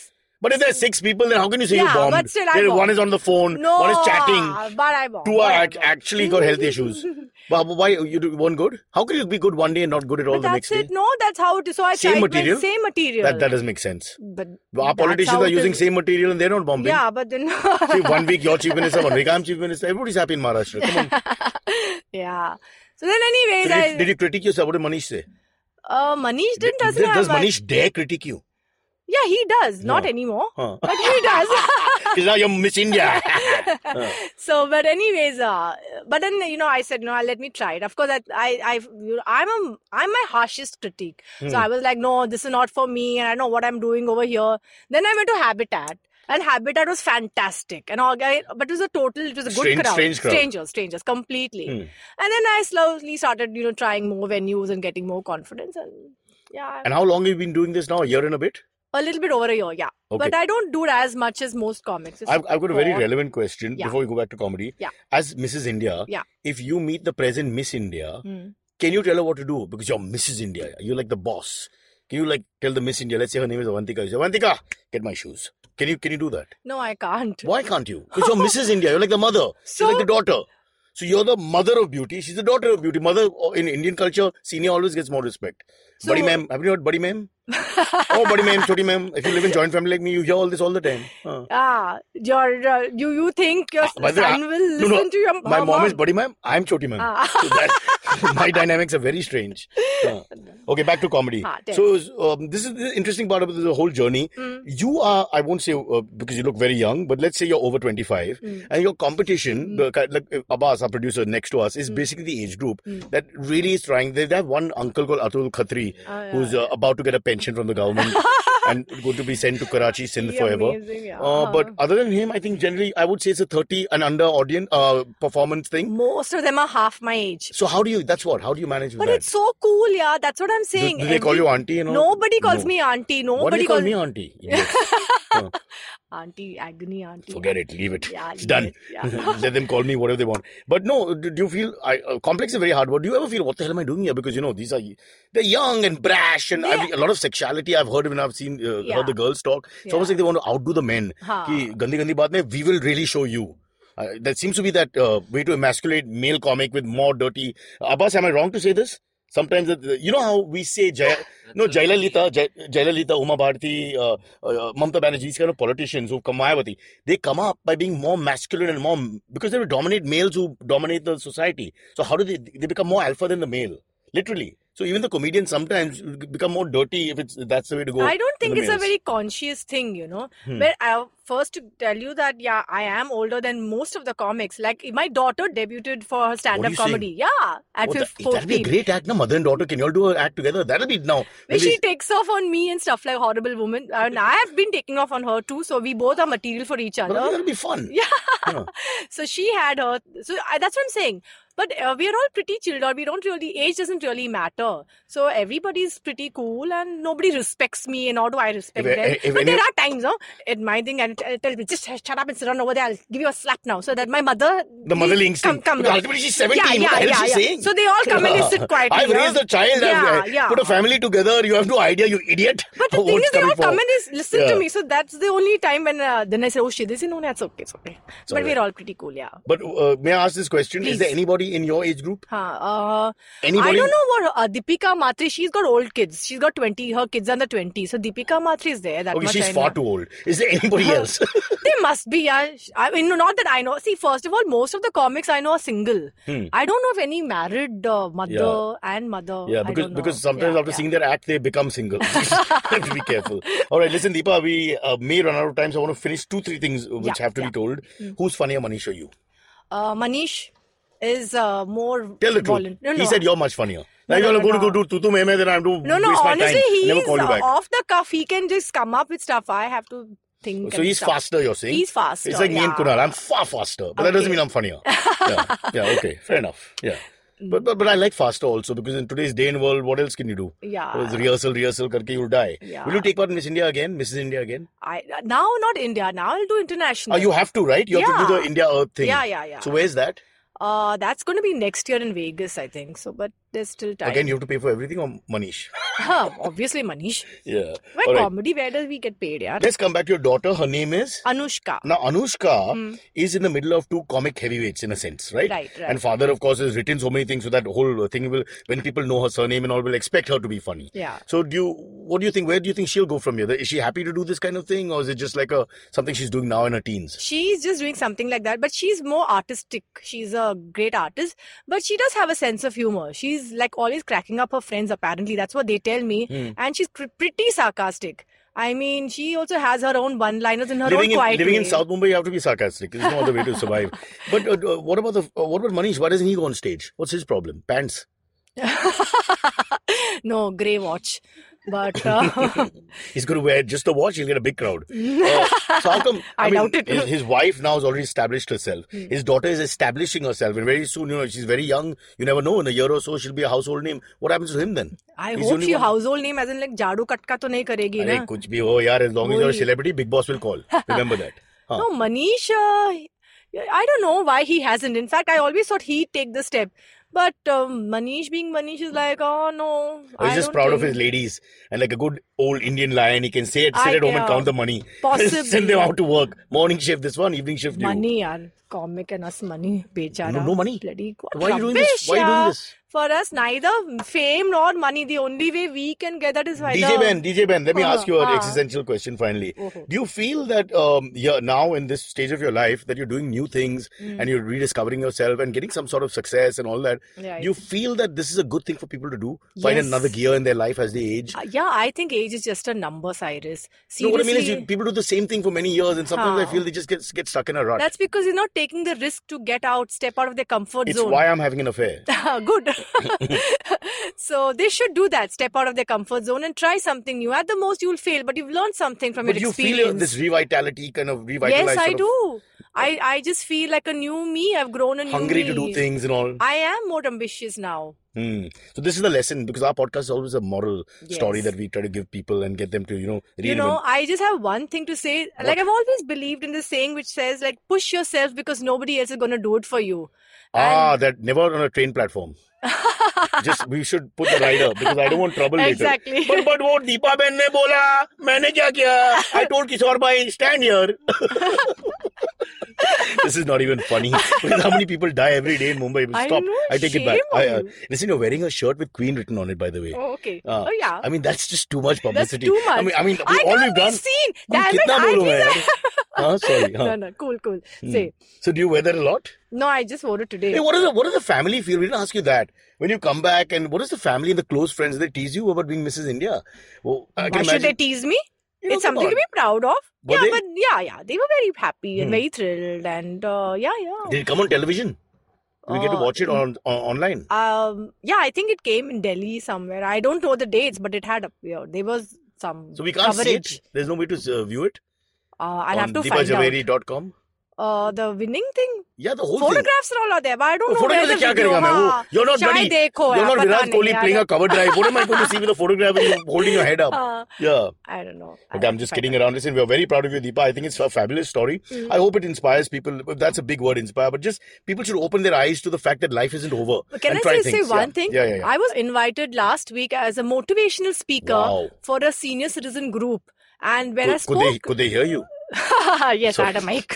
But if there's six people, then how can you say Yeah, you bombed? but still I Then bombed. One is on the phone, No, one is chatting, but I bombed. two are But I ac- bombed. actually got health issues. But why you do- weren't good? How can you be good one day and not good at all But the that's next day? it. No, that's how it is. So I Same tried with material? same material. That that doesn't make sense. But Our that's politicians how are it using is. same material and they're not bombing. Yeah, but then See, one week you're chief minister, one week I'm chief minister. Everybody's happy in Maharashtra. Come on. yeah. So then, anyways, So did, I did you critique yourself? What did Manish say? uh, Manish didn't doesn't Does, have does much. Manish dare critique you? Yeah, he does. Not Huh. anymore, Huh. but he does. Because now you're Miss India. Huh. So, but anyways, uh, but then you know, I said no. Let me try it. Of course, I, I, I you know, I'm a, I'm my harshest critique. Hmm. So I was like, no, this is not for me, and I know what I'm doing over here. Then I went to Habitat. And Habitat was fantastic, and all guy, but it was a total, it was a good Strange- crowd, strange crowd. strangers, strangers, completely. Hmm. And then I slowly started, you know, trying more venues and getting more confidence, and yeah, And how long have you been doing this now? A year and a bit? a little bit over a year, yeah. Okay. But I don't do it as much as most comics. It's I've, I've got a very for- relevant question Yeah. before we go back to comedy. Yeah. As Missus India, Yeah. if you meet the present Miss India, Hmm. can you tell her what to do? Because you're Missus India. You're like the boss. Can you like tell the Miss India, let's say her name is Avantika. You say, Avantika, get my shoes. Can you can you do that? No, I can't. Why can't you? Because you're Missus India. You're like the mother. She's So- like the daughter. So you're the mother of beauty. She's the daughter of beauty. Mother in Indian culture, senior always gets more respect. So- Buddy ma'am. Have you heard buddy ma'am? Oh, buddy ma'am, choti ma'am. If you live in joint family like me, you hear all this all the time. Huh. Ah, your uh, you you think your Ah, by the way, son I- will no, listen no, to your My uh, mom is buddy ma'am. I'm choti ma'am. Ah. So that, my dynamics are very strange. Huh. Okay, back to comedy. Ah, tell. So um, this is the interesting part of the whole journey. Mm. You are, I won't say uh, because you look very young, but let's say you're over twenty-five, Mm. and your competition, the ki- like uh, Abbas, our producer next to us, is basically the age group Mm. that really is trying. They they have one uncle called Atul Khatri, Ah, yeah, who's uh, about to get a pension from the government and going to be sent to Karachi, Sindh Yeah, forever. amazing, yeah. Uh, but other than him, I think generally I would say it's a thirty and under audience uh, performance thing. Most of them are half my age. So how do you? That's what. How do you manage with But that? it's so cool, yeah. That's what I'm do, saying. do they call Every- you auntie? You know? Nobody calls No. me auntie. Nobody Why do you call calls me auntie? Idiots. Huh. auntie, agony auntie. Forget it. Leave it. Yeah, it's leave done. it, yeah. Let them call me whatever they want. But no, do, do you feel I, uh, complex is a very hard word. Do you ever feel what the hell am I doing here? Because you know these are they're young and brash and I They- mean, a lot of sexuality I've heard when I've seen uh, Yeah. heard the girls talk. It's Yeah. almost like they want to outdo the men. Huh. Ki, gandi gandi baat mein, we will really show you. Uh, there seems to be that uh, way to emasculate male comic with more dirty. Abbas, am I wrong to say this? Sometimes, uh, you know how we say, Jaya, no, Jailalita, Jai, Jailalita, Uma Bharti, uh, uh, Mamata Banerjee, these kind of politicians who come Mayawati, they come up by being more masculine and more, because they will dominate males who dominate the society. So how do they, they become more alpha than the male? Literally. So even the comedians sometimes become more dirty if it's that's the way to go. I don't than think the it's a males. very conscious thing, you know. Hmm. But I first to tell you that yeah, I am older than most of the comics. Like my daughter debuted for her stand-up you saying? comedy. Yeah, at Oh, that, fif- that'll be a fourteen. great act, no? Mother and daughter, can you all do an act together? That'll be now. Where when she we- takes off on me and stuff like Horrible Woman. And I have been taking off on her too. So we both are material for each But I think other. that'll be fun. Yeah. Yeah. So she had her. So I, that's what I'm saying. But uh, we are all pretty chilled out. We don't really, age doesn't really matter. So everybody's pretty cool and nobody respects me, and nor do I respect If- them. if But any- there are times, huh, in my thing, and I tell me, just shut up and sit down over there. I'll give you a slap now. So that my mother. The motherly come, instinct. come. Because ultimately she's seventeen. Yeah, what yeah, the hell yeah, is she yeah. saying? So they all come and they sit quietly. I've yeah. raised a child. Yeah, I've yeah. put a family together. You have no idea, you idiot. But the Oh, thing what's is, they all coming come for? and they listen Yeah. to me. So that's the only time when uh, then I say, oh shit, this is no, that's okay, it's okay. But alright. we're all pretty cool, yeah. But uh, may I ask this question? Please. Is there anybody in your age group? Huh, uh, Anybody? I don't know what uh, Deepika Matre. She's got old kids. She's got twenty. Her kids are under twenty. So Deepika Matre is there. That Okay, much she's I far know. too old. Is there anybody else? There must be. Yeah. I mean, no, not that I know. See, first of all, most of the comics I know are single. Hmm. I don't know of any married uh, mother Yeah. and mother. Yeah, I because don't know. because sometimes Yeah, after yeah. seeing their act, they become single. You have to be careful. All right, listen, Deepa, we uh, may run out of time, so I want to finish two, three things uh, which Yeah, have to yeah. be told. Who's funnier, Manish or you? Uh, Manish is uh, more. Tell the truth. volun- No, he no. said you're much funnier. No, Like no, you're no, going to no. go do tutu meme, then I have to No, no. waste my Honestly, time. he's Never call you uh, back. off the cuff. He can just come up with stuff. I have to think. So and he's stuff. faster, you're saying? He's faster. It's like me and yeah. Kunal. I'm far faster. But that doesn't Okay. mean I'm funnier. yeah. yeah, okay. Fair enough. Yeah. But, but but I like faster also because in today's day and world, what else can you do? Yeah. Because rehearsal, rehearsal, karke you'll die. Yeah. Will you take part in Miss India again? Missus India again? I now not India. Now I'll do international. Oh, you have to, right? You have to do Yeah. the India Earth thing. Yeah, yeah, yeah. So where's that? Uh, that's going to be next year in Vegas, I think. So, but there's still time. Again, you have to pay for everything or Manish? Huh, obviously, Manish. Yeah. Why All right. comedy? Where does we get paid, yaar? Let's come back to your daughter. Her name is? Anushka. Now, Anushka Hmm. is in the middle of two comic heavyweights in a sense, right? Right, right. And father, of course, has written so many things, so that whole thing will, when people know her surname and all, will expect her to be funny. Yeah. So, do you, what do you think? Where do you think she'll go from here? Is she happy to do this kind of thing, or is it just like a something she's doing now in her teens? She's just doing something like that, but she's more artistic. She's a great artist, but she does have a sense of humor. She's like always cracking up her friends, apparently. That's what they tell me. Hmm. And she's cr- pretty sarcastic. I mean, she also has her own one-liners in her Living own in quiet living way. in South Mumbai, you have to be sarcastic. There's no other way to survive. But uh, uh, what about the uh, what about Manish? Why doesn't he go on stage? What's his problem? Pants. No, grey watch. But uh, He's going to wear just the watch. He'll get a big crowd. Uh, so how come? I mean, doubt it. His, his wife now has already established herself. His daughter is establishing herself, and very soon, you know, she's very young. You never know. In a year or so, she'll be a household name. What happens to him then? I He's the hope only she one. household name as in like Jadu Katka to nahi karegi Arey, na. kuch bhi ho, yaar, as long as you're a Wohi. celebrity, Big Boss will call. Remember that. Huh. No, Manish, uh, I don't know why he hasn't. In fact, I always thought he'd take the step. But um, Manish being Manish is like, oh no. Or he's I just don't proud of think- his ladies, and like a good old Indian lion, he can say it, sit I at home and can- count the money. Possibly. Send them out to work. Morning shift this one, evening shift you. Money, yaar. Comic and us money. Bechara. No- no money? Bloody Why are you doing this? rubbish, Why are you doing yaar. this? For us, neither fame nor money. The only way we can get that is D either. J Ben, D J Ben, let me Uh-huh. ask you an Ah. existential question finally. Oh. Do you feel that um, you're now in this stage of your life that you're doing new things Hmm. and you're rediscovering yourself and getting some sort of success and all that? Right. Do you feel that this is a good thing for people to do? Find Yes. another gear in their life as they age? Uh, yeah, I think age is just a number, Cyrus. No, what I mean is Seriously. you, people do the same thing for many years and sometimes I Huh. feel they just get, get stuck in a rut. That's because you're not taking the risk to get out, step out of their comfort It's zone. why I'm having an affair. Good. So they should do that. Step out of their comfort zone and try something new. At the most, you'll fail, but you've learned something from But your you experience. feel this revitality kind of revitalized Yes, I sort of do. I, I just feel like a new me. I've grown a new hungry me. to do things and all. I am more ambitious now. Hmm. So this is the lesson because our podcast is always a moral Yes. story that we try to give people and get them to, you know, read You know, I just have one thing to say. Like, I've always believed in this saying which says, like, push yourself because nobody else is going to do it for you. Ah, that never on a train platform. Just we should put the rider because I don't want trouble Exactly. later. But but what Deepa Ben ne bola, मैंने क्या किया? I told Kishore bhai, stand here. This is not even funny. Because how many people die every day in Mumbai? I Stop. know, I take it back. shame I, on uh, you. listen, you're wearing a shirt with Queen written on it, by the way. Oh, okay. Ah, oh, yeah. I mean, that's just too much That's publicity. too much. I mean, I mean, I all can't we've be done. seen. अभी Damn it, कितना I बोलूं मैं did यार? हाँ, sorry. हाँ. No, no, cool, cool. Say. So do you wear that a lot? No, I just wore it today. Hey, what does the what does the family feel? We didn't ask you that. When you come back, and what does the family and the close friends they tease you about being Missus India? Well, I can Why should they imagine. tease me? You know, It's come something to on. be proud of. Were yeah, they? but yeah, yeah, they were very happy and Hmm. very thrilled, and uh, yeah, yeah. Did it come on television? Do we get to Uh, watch it on, on online? Um, yeah, I think it came in Delhi somewhere. I don't know the dates, but it had appeared. There was some So we can't coverage. see it. There's no way to uh, view it Uh, I'll on have to deepa find out. javeri dot com. Uh, the winning thing. Yeah, the whole thing. Photographs and all are there, but I don't Oh, know where photograph the से क्या video. करेगा मैं? हाँ, वो- You're not शायद bloody. देखो You're यार, not पता Virat नहीं Kohli यार. playing a cover drive. What am I going to see with a photograph and you holding your head up? Uh, Yeah. I don't know. I'll Okay, I'm have to just find kidding out. around. Listen, we're very proud of you, Deepa. I think it's a fabulous story. Mm. I hope it inspires people. That's a big word, inspire. But just people should open their eyes to the fact that life isn't over. But Can and I try just say things. one yeah. thing? Yeah, yeah, yeah. I was invited last week as a motivational speaker Wow. for a senior citizen group. And when I Could, spoke... could they could they hear you? yes, So- I had a mic.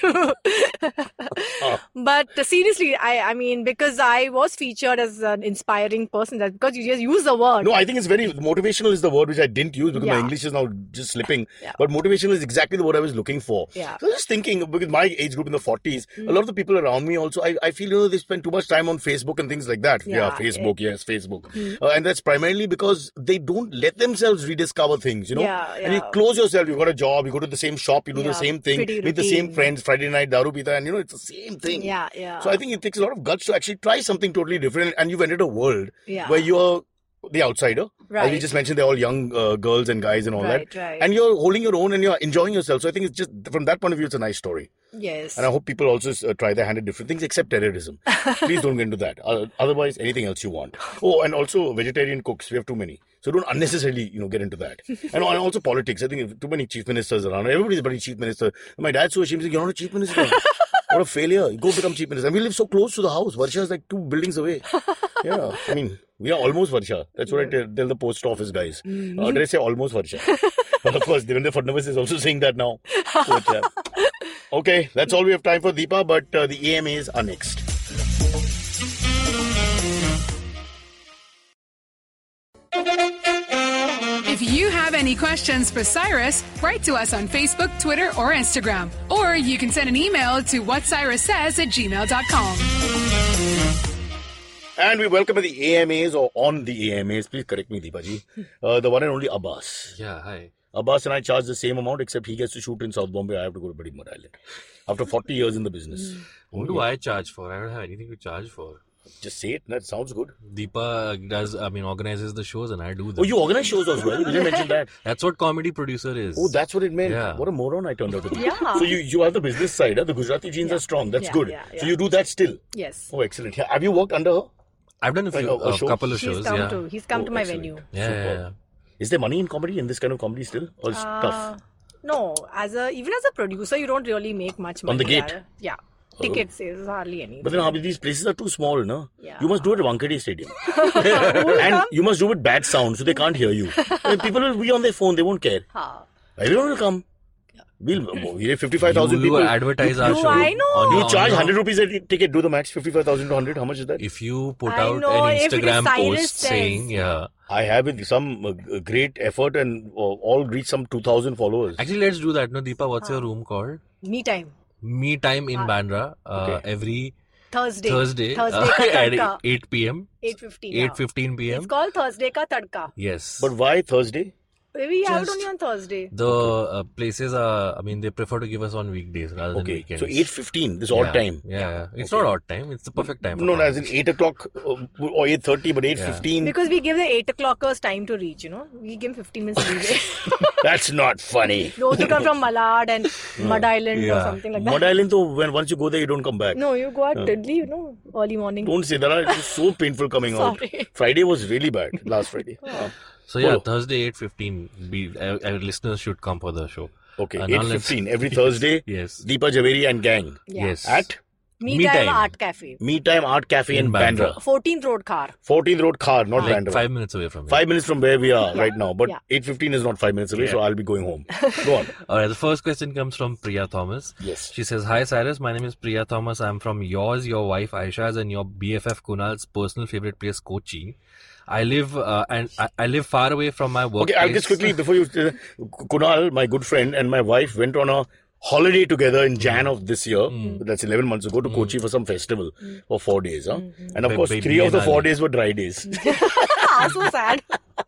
But uh, seriously, I, I mean, because I was featured as an inspiring person, that's because you just use the word. No, I think it's very motivational is the word which I didn't use because my Yeah. English is now just slipping. Yeah. But motivational is exactly the word I was looking for. Yeah. So I was just thinking because my age group in the forties, a lot of the people around me also, I, I feel you know they spend too much time on Facebook and things like that. Yeah, Yeah, Facebook, yes, Facebook, uh, and that's primarily because they don't let themselves rediscover things. You know, Yeah, and you yeah. close yourself. You got a job. You go to the same shop. You do the Yeah, same thing. pretty Meet the same routine. friends. Friday night daru pita, and you know it's the same thing. Yeah, yeah. So I think it takes a lot of guts to actually try something totally different, and you've entered a world Yeah. where you're the outsider. As we Right. just mentioned, they're all young uh, girls and guys and all Right, that. right. And you're holding your own and you're enjoying yourself. So I think it's just, from that point of view, it's a nice story. Yes. And I hope people also uh, try their hand at different things except terrorism. Please don't get into that. Uh, otherwise, anything else you want. Oh, and also vegetarian cooks. We have too many. So don't unnecessarily, you know, get into that. And, and also politics. I think if too many chief ministers around. Everybody's a bloody chief minister. My dad's so ashamed. He's like, you're not a chief minister. What a failure. Go become chief minister. And we live so close to the house. Varsha is like two buildings away. Yeah, I mean, we are almost Varsha. That's what I tell, tell the post office guys. Mm. Uh, did I say almost Varsha? But of course, Devendra Fadnavis is also saying that now. So, yeah. Okay, that's all we have time for, Deepa, but uh, the A M As are next. If you have any questions for Cyrus, write to us on Facebook, Twitter, or Instagram. Or you can send an email to whatcyrussays at gmail dot com. And we welcome the A M As or on the A M As. Please correct me, Deepa ji. Uh, the one and only Abbas. Yeah, hi. Abbas and I charge the same amount, except he gets to shoot in South Bombay. I have to go to Badi Mud Island. After forty years in the business. What do I charge for? I don't have anything to charge for. Just say it. That sounds good. Deepa does, I mean, organizes the shows and I do them. Oh, you organize shows as well? You didn't mention that. That's what comedy producer is. Oh, that's what it meant. Yeah. What a moron I turned out to be. Yeah. So you, you have the business side. Huh? The Gujarati genes Yeah. are strong. That's Yeah, good. yeah, So yeah. you do that still? Yes. Oh, excellent. Yeah. Have you worked under her? I've done a Like few, a- a a show? couple of He's shows, come yeah. to he's come Oh, to my excellent. venue. Yeah, yeah, Superb. yeah. Is there money in comedy, in this kind of comedy still? Or it's Uh, tough? No, as a even as a producer, you don't really make much money. On the gate? there. Yeah. Ticket sales hardly any. But then how- these places are too small, no? Yeah. You must do it at Wankhede Stadium. And you must do it with bad sound so they can't hear you. And people will be on their phone, they won't care. Ha. Everyone will come. We'll, we have fifty-five thousand You people. advertise our No, show. I know. on You your- charge on your- one hundred rupees a ticket, do the max, fifty-five thousand to one hundred. How much is that? If you put I out know, an if it is Instagram Cyrus post says. saying, yeah. I have with some uh, great effort and uh, all reached some two thousand followers. Actually, let's do that. No, Deepa, what's your room called? Me time. Me Time in Bandra. Uh, Okay. Every Thursday. Thursday, Thursday uh, ka at tadka. eight p.m. eight fifteen. eight fifteen p.m. It's called Thursday ka tadka. Yes. But why Thursday? We have it Just- only on Thursday. The uh, places are, I mean, they prefer to give us on weekdays rather than Okay, weekends. so eight fifteen, this odd yeah. time. Yeah, yeah. It's Okay. not odd time. It's the perfect time. for No, no, comedy. as in eight o'clock uh, or eight thirty, but eight fifteen. Because we give the eight o'clockers time to reach, you know. We give them fifteen minutes leeway. That's not funny. Those who come from Malad and Mud Island or Yeah. something like that. Mud Island, though, when once you go there, you don't come back. No, you go out deadly, you know, early morning. Don't say that. It was so painful coming out. Sorry. Friday was really bad. Last Friday. Uh, So yeah, Follow. Thursday eight fifteen. Be our, our listeners should come for the show. okay, Uh, now eight let's- fifteen every Thursday. Yes. Deepa Javeri and gang Yeah. Yes. at Me, Me time, Time. Art Cafe. Me Time Art Cafe in, In Bandra. Bandra. fourteenth Road Car. fourteenth Road Car, not like Bandra. five minutes away from here. Five minutes from where we are Yeah. right now, but Yeah. eight fifteen is not five minutes away, Yeah. so I'll be going home. Go on. All right. The first question comes from Priya Thomas. Yes. She says, "Hi Cyrus, my name is Priya Thomas. I'm from yours, your wife Aisha's, and your B F F Kunal's personal favorite place, Kochi. I live uh, and I, I live far away from my workplace." Okay, I'll just quickly, before you... Uh, Kunal, my good friend, and my wife went on a holiday together in Jan of this year. That's eleven months ago to Kochi for some festival for four days. Huh? And of Ba- course, ba- three of the four Biennale. days were dry days. Ah, so sad.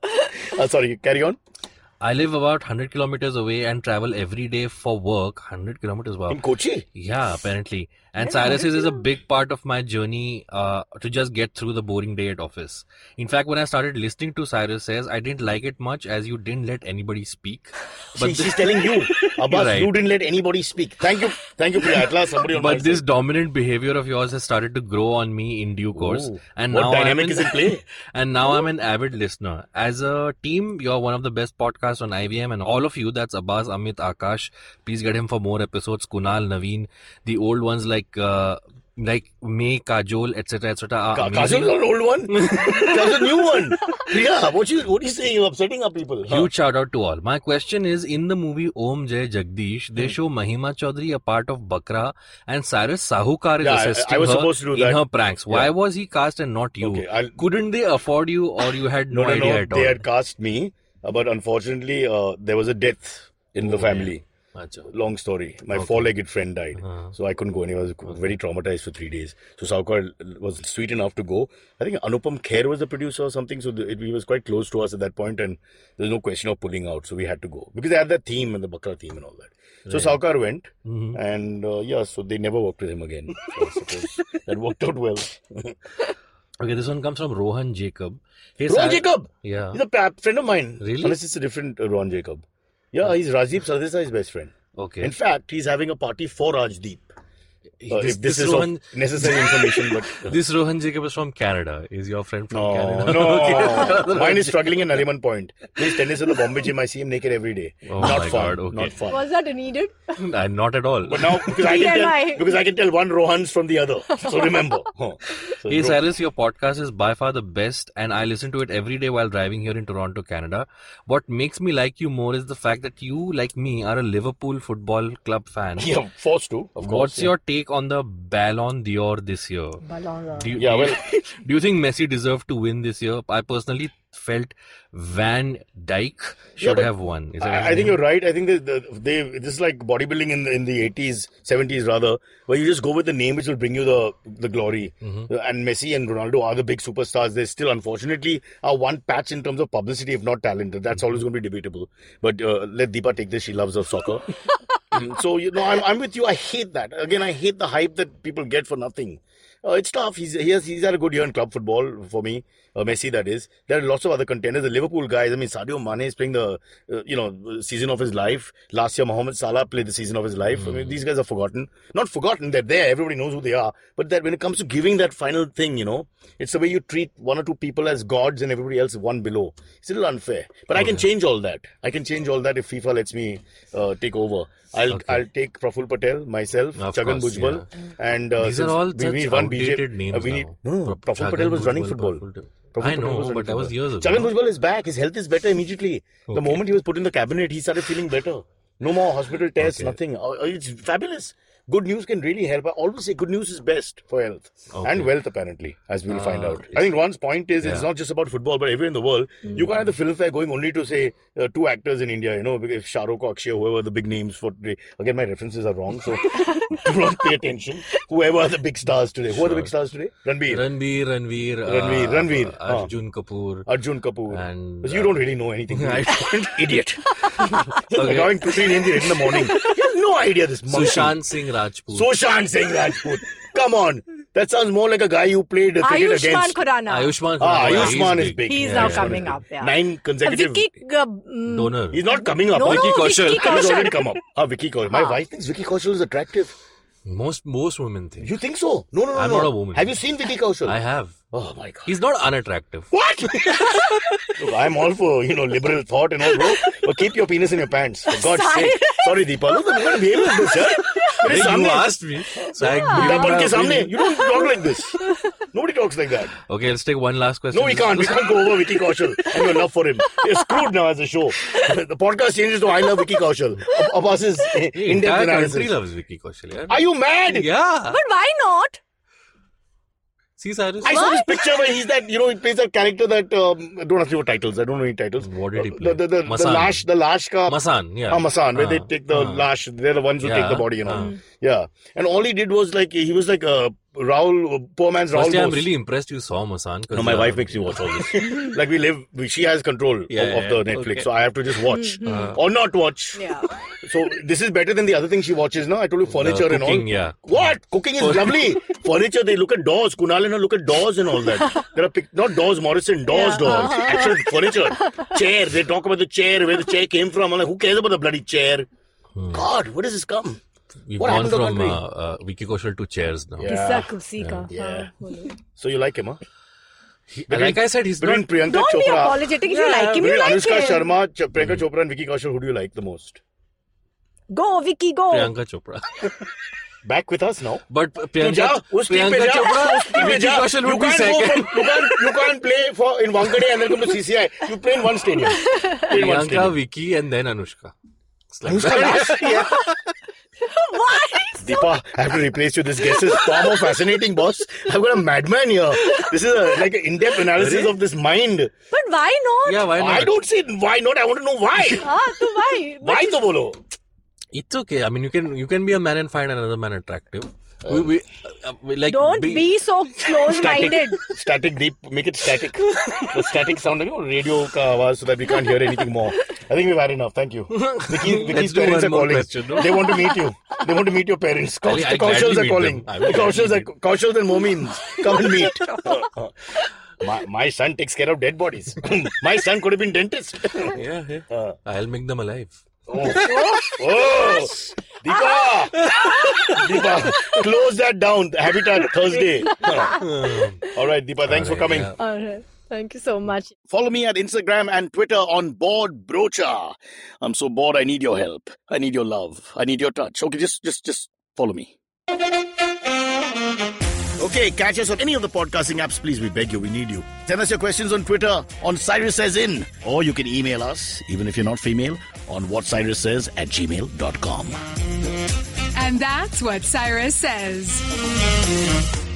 uh, sorry, carry on. I live about one hundred kilometers away and travel every day for work. one hundred kilometers, wow. In Kochi? Yeah, apparently. And Cyrus is a big part of my journey uh, to just get through the boring day at office. In fact, when I started listening to Cyrus Says, I didn't like it much as you didn't let anybody speak. She, she's telling you, Abbas, Right. you didn't let anybody speak. Thank you. Thank you, Priya. At last, somebody on my But this side. dominant behavior of yours has started to grow on me in due course. Oh, and what now dynamic I'm is in play? And now I'm an avid listener. As a team, you're one of the best podcasts on I V M, and all of you, that's Abbas, Amit, Akash. Please get him for more episodes. Kunal, Naveen, the old ones like uh, like May, Kajol, et cetera, et cetera. are Ka- amazing. Kajol is an old one. That's a new one. Priya, what you what are you saying? You're upsetting our people. Huh? Huge shout out to all. My question is, in the movie Om Jai Jagdish, they show Mahima Chaudhary a part of Bakra and Cyrus Sahukar is Yeah, I- assisting I was her supposed to do in that. her pranks. Why Yeah. was he cast and not you? Okay, I'll- Couldn't they afford you or you had no, No, no, idea no. at They all? had cast me, uh, but unfortunately, uh, there was a death in the family. Acha. Long story. My four-legged friend died, Uh-huh. so I couldn't go. And I was very traumatized for three days. So Saukar was sweet enough to go. I think Anupam Kher was the producer or something. So the, it, he was quite close to us at that point, and there's no question of pulling out. So we had to go because they had that theme and the Bakra theme and all that. So Saukar went, Mhm. and uh, yeah, so they never worked with him again. So I suppose that worked out well. Okay, this one comes from Rohan Jacob. Hey, Ron Cy- Jacob. Yeah. He's a pa- friend of mine. Really? Unless it's a different uh, Ron Jacob. Yeah, he's Rajdeep Sardesai's best friend. Okay. In fact, he's having a party for Rajdeep. Uh, This- if this, this is Rohan- of necessary information, but uh, This Rohan Jacob is from Canada. Is your friend from no, Canada? no. Mine is struggling in Nariman Point. Please tennis in the Bombay gym. I see him naked every day. Oh not my fun. God, okay. Not fun. Was that needed? Uh, Not at all. But now because I can T M I. tell because I can tell one Rohan's from the other. So remember. Huh. So Hey Ro- Cyrus, your podcast is by far the best, and I listen to it every day while driving here in Toronto, Canada. What makes me like you more is the fact that you, like me, are a Liverpool Football Club fan. yeah, forced to. Of course. What's yeah. your take on the Ballon d'Or this year? Do you, Yeah, do, you, well- do you think Messi deserved to win this year? I personally felt Van Dijk should but have won. Is that his I, I think name? you're right. I think that the, they this is like bodybuilding in the in the eighties, seventies rather, where you just go with the name which will bring you the the glory. Mm-hmm. And Messi and Ronaldo are the big superstars. They still, unfortunately, are one patch in terms of publicity, if not talent. That's always going to be debatable. But uh, let Deepa take this. She loves her soccer. Mm, so you know, I'm I'm with you. I hate that. Again, I hate the hype that people get for nothing. Uh, it's tough. He's he has, he's had a good year in club football for me. Uh, Messi, that is. There are lots of other contenders. The Liverpool guys. I mean, Sadio Mane is playing the uh, you know season of his life. Last year, Mohamed Salah played the season of his life. I mean, these guys are forgotten. Not forgotten. They're there. Everybody knows who they are. But that when it comes to giving that final thing, you know, it's the way you treat one or two people as gods and everybody else one below. It's a little unfair. But I can change all that. I can change all that if FIFA lets me uh, take over. I'll Okay. I'll take Praful Patel, myself, Of Chagan course, Bhujbal, and uh, These are since all we such need one B J outdated names uh, we need, now. no, Pra- Praful Chagan Patel was running Bhujbal, football. Praful- Praful I Patel know, was running but that was football. years ago. Chagan no? Bhujbal is back. His health is better immediately. The Okay. moment he was put in the cabinet, he started feeling better. No more hospital tests, Okay. nothing. Uh, It's fabulous. Good news can really help. I always say good news is best for health Okay. and wealth, apparently, as we'll find Ah, out. I think Ron's point is it's Yeah. not just about football, but everywhere in the world. You can't have the film fair going only to say uh, two actors in India, you know, because Shah Rukh or Akshay, whoever the big names for today. Again, my references are wrong, so do not pay attention. Whoever are the big stars today. Who are the big stars today? Ranbir, Ranveer, Ranveer, Ranveer, uh, Ranveer, uh, Arjun Kapoor. Arjun Kapoor. And, But you uh, don't really know anything. I Idiot. Okay. Allowing two, three names he read in the morning. You have no idea this monkey. Sushant Singh Rajput. Sushant Singh Rajput. Come on. That sounds more like a guy you played uh, cricket Ayushmann against. Khurrana. Ayushman. Ah, Khurrana, Ayushman he's is big. He's Yeah, now yeah, coming yeah. up. Yeah. Nine Uh, consecutive. Vicky, uh, mm, Donor. He's not coming up. No, Vicky no, Kaushal. Vicky He has Kaushal. already come up. Ah, Vicky Kaushal. My Ah. wife thinks Vicky Kaushal is attractive. Most most women think. You think so? No, no, no. I'm no. not a woman. Have you seen Vicky Kaushal? I have. Oh my God. He's not unattractive. What? Look, I'm all for, you know, liberal thought and all, bro. But keep your penis in your pants. For God's Sorry. sake. Sorry, Deepa. Look, I'm going to behave like this, sir. Hey, you asked me. So I gave Dapan my ke samne. opinion. You don't talk like this. Nobody talks like that. Okay, let's take one last question. No, we can't. We can't go over Vicky Kaushal and your love for him. You're screwed now as a show. The podcast changes to I love Vicky Kaushal. Ab- Abbas's The in-depth entire analysis. country loves Vicky Kaushal. Yeah? Are you mad? Yeah. but why not? See, Cyrus. I saw this picture where he's that, you know, he plays that character that, um, I don't ask you for titles. I don't know any titles. What did he Uh, play? The, the, the, the Masan. Lash, the Lash ka. Masan, yeah. Ah, Masan, where they Ah, take the ah. lash. They're the ones who take Yeah, the body, you know. ah. Yeah. And all he did was like, he was like a Raul, poor man's Raul. Firstly, I'm Bose. really impressed you saw Masan. 'cause, No, my uh, wife makes me watch all this. Like we live, we, she has control Yeah, of, of yeah, the yeah. Netflix, Okay. so I have to just watch Uh, or not watch. Yeah. So this is better than the other thing she watches. No, I told you furniture and all. cooking, yeah. What cooking is lovely. Furniture, they look at doors. Kunal and I look at doors and all that. There are pic- not doors, Morrison, doors, Yeah. doors. Actual furniture, chair. They talk about the chair, where the chair came from. I'm like, who cares about the bloody chair? God, where does this come? We've What gone happened to the from country? uh, uh, Vicky Kaushal to chairs now. Yeah. Kissa kursi ka. Yeah. हाँ, बोलो. So you like him, huh? He- like I said, he's Between not. Priyanka Don't be Chopra, apologetic. If you like him, you between like Anushka him. Sharma, Ch- Priyanka Chopra, and Vicky Kaushal, who do you like the most? Go, Vicky, go. Priyanka Chopra. Back with us now. But तू Priyanka, जा, उस team पे Priyanka जा, Chopra, उस team में Vicky जा. Kaushal You would be can't go second. from- you can't, you can't play for in Wankhede and then come to C C I. You play in one stadium. Play in one Priyanka, stadium. Vicky, and then Anushka. It's like Anushka that. last? Yeah. Why? Deepa, I have to replace you. This guest is far more fascinating, boss. I've got a madman here. This is a, like an in-depth analysis of this mind. But why not? Yeah, why not? I don't say why not. I want to know why. Ah, so why? Why to bolo? It's okay. I mean, you can you can be a man and find another man attractive. we, we, uh, we like Don't be so close-minded. Static, static, deep. Make it static. The static sound, you know, radio ka awaaz, so that we can't hear anything more. I think we've had enough. Thank you. Vicky, Vicky's Let's do parents one are more calling. question, no? They want to meet you. They want to meet your parents. I- I the Kaushals gladly are meet calling. them. I The will Kaushals, gladly are, Kaushals and Momins. Come and meet. Uh, uh. My, my son takes care of dead bodies. My son could have been dentist. yeah, yeah. Uh. I'll make them alive. Oh, oh. Deepa! Deepa, close that down. Habitat Thursday. All right, Deepa, thanks for coming. Yeah. All right. Thank you so much. Follow me at Instagram and Twitter on Bored Brocha. I'm so bored, I need your help. I need your love. I need your touch. Okay, just, just, just follow me. Okay, catch us on any of the podcasting apps. Please, we beg you, we need you. Send us your questions on Twitter on Cyrus Says In. Or you can email us, even if you're not female, on what cyrus says at gmail dot com. And that's what Cyrus says.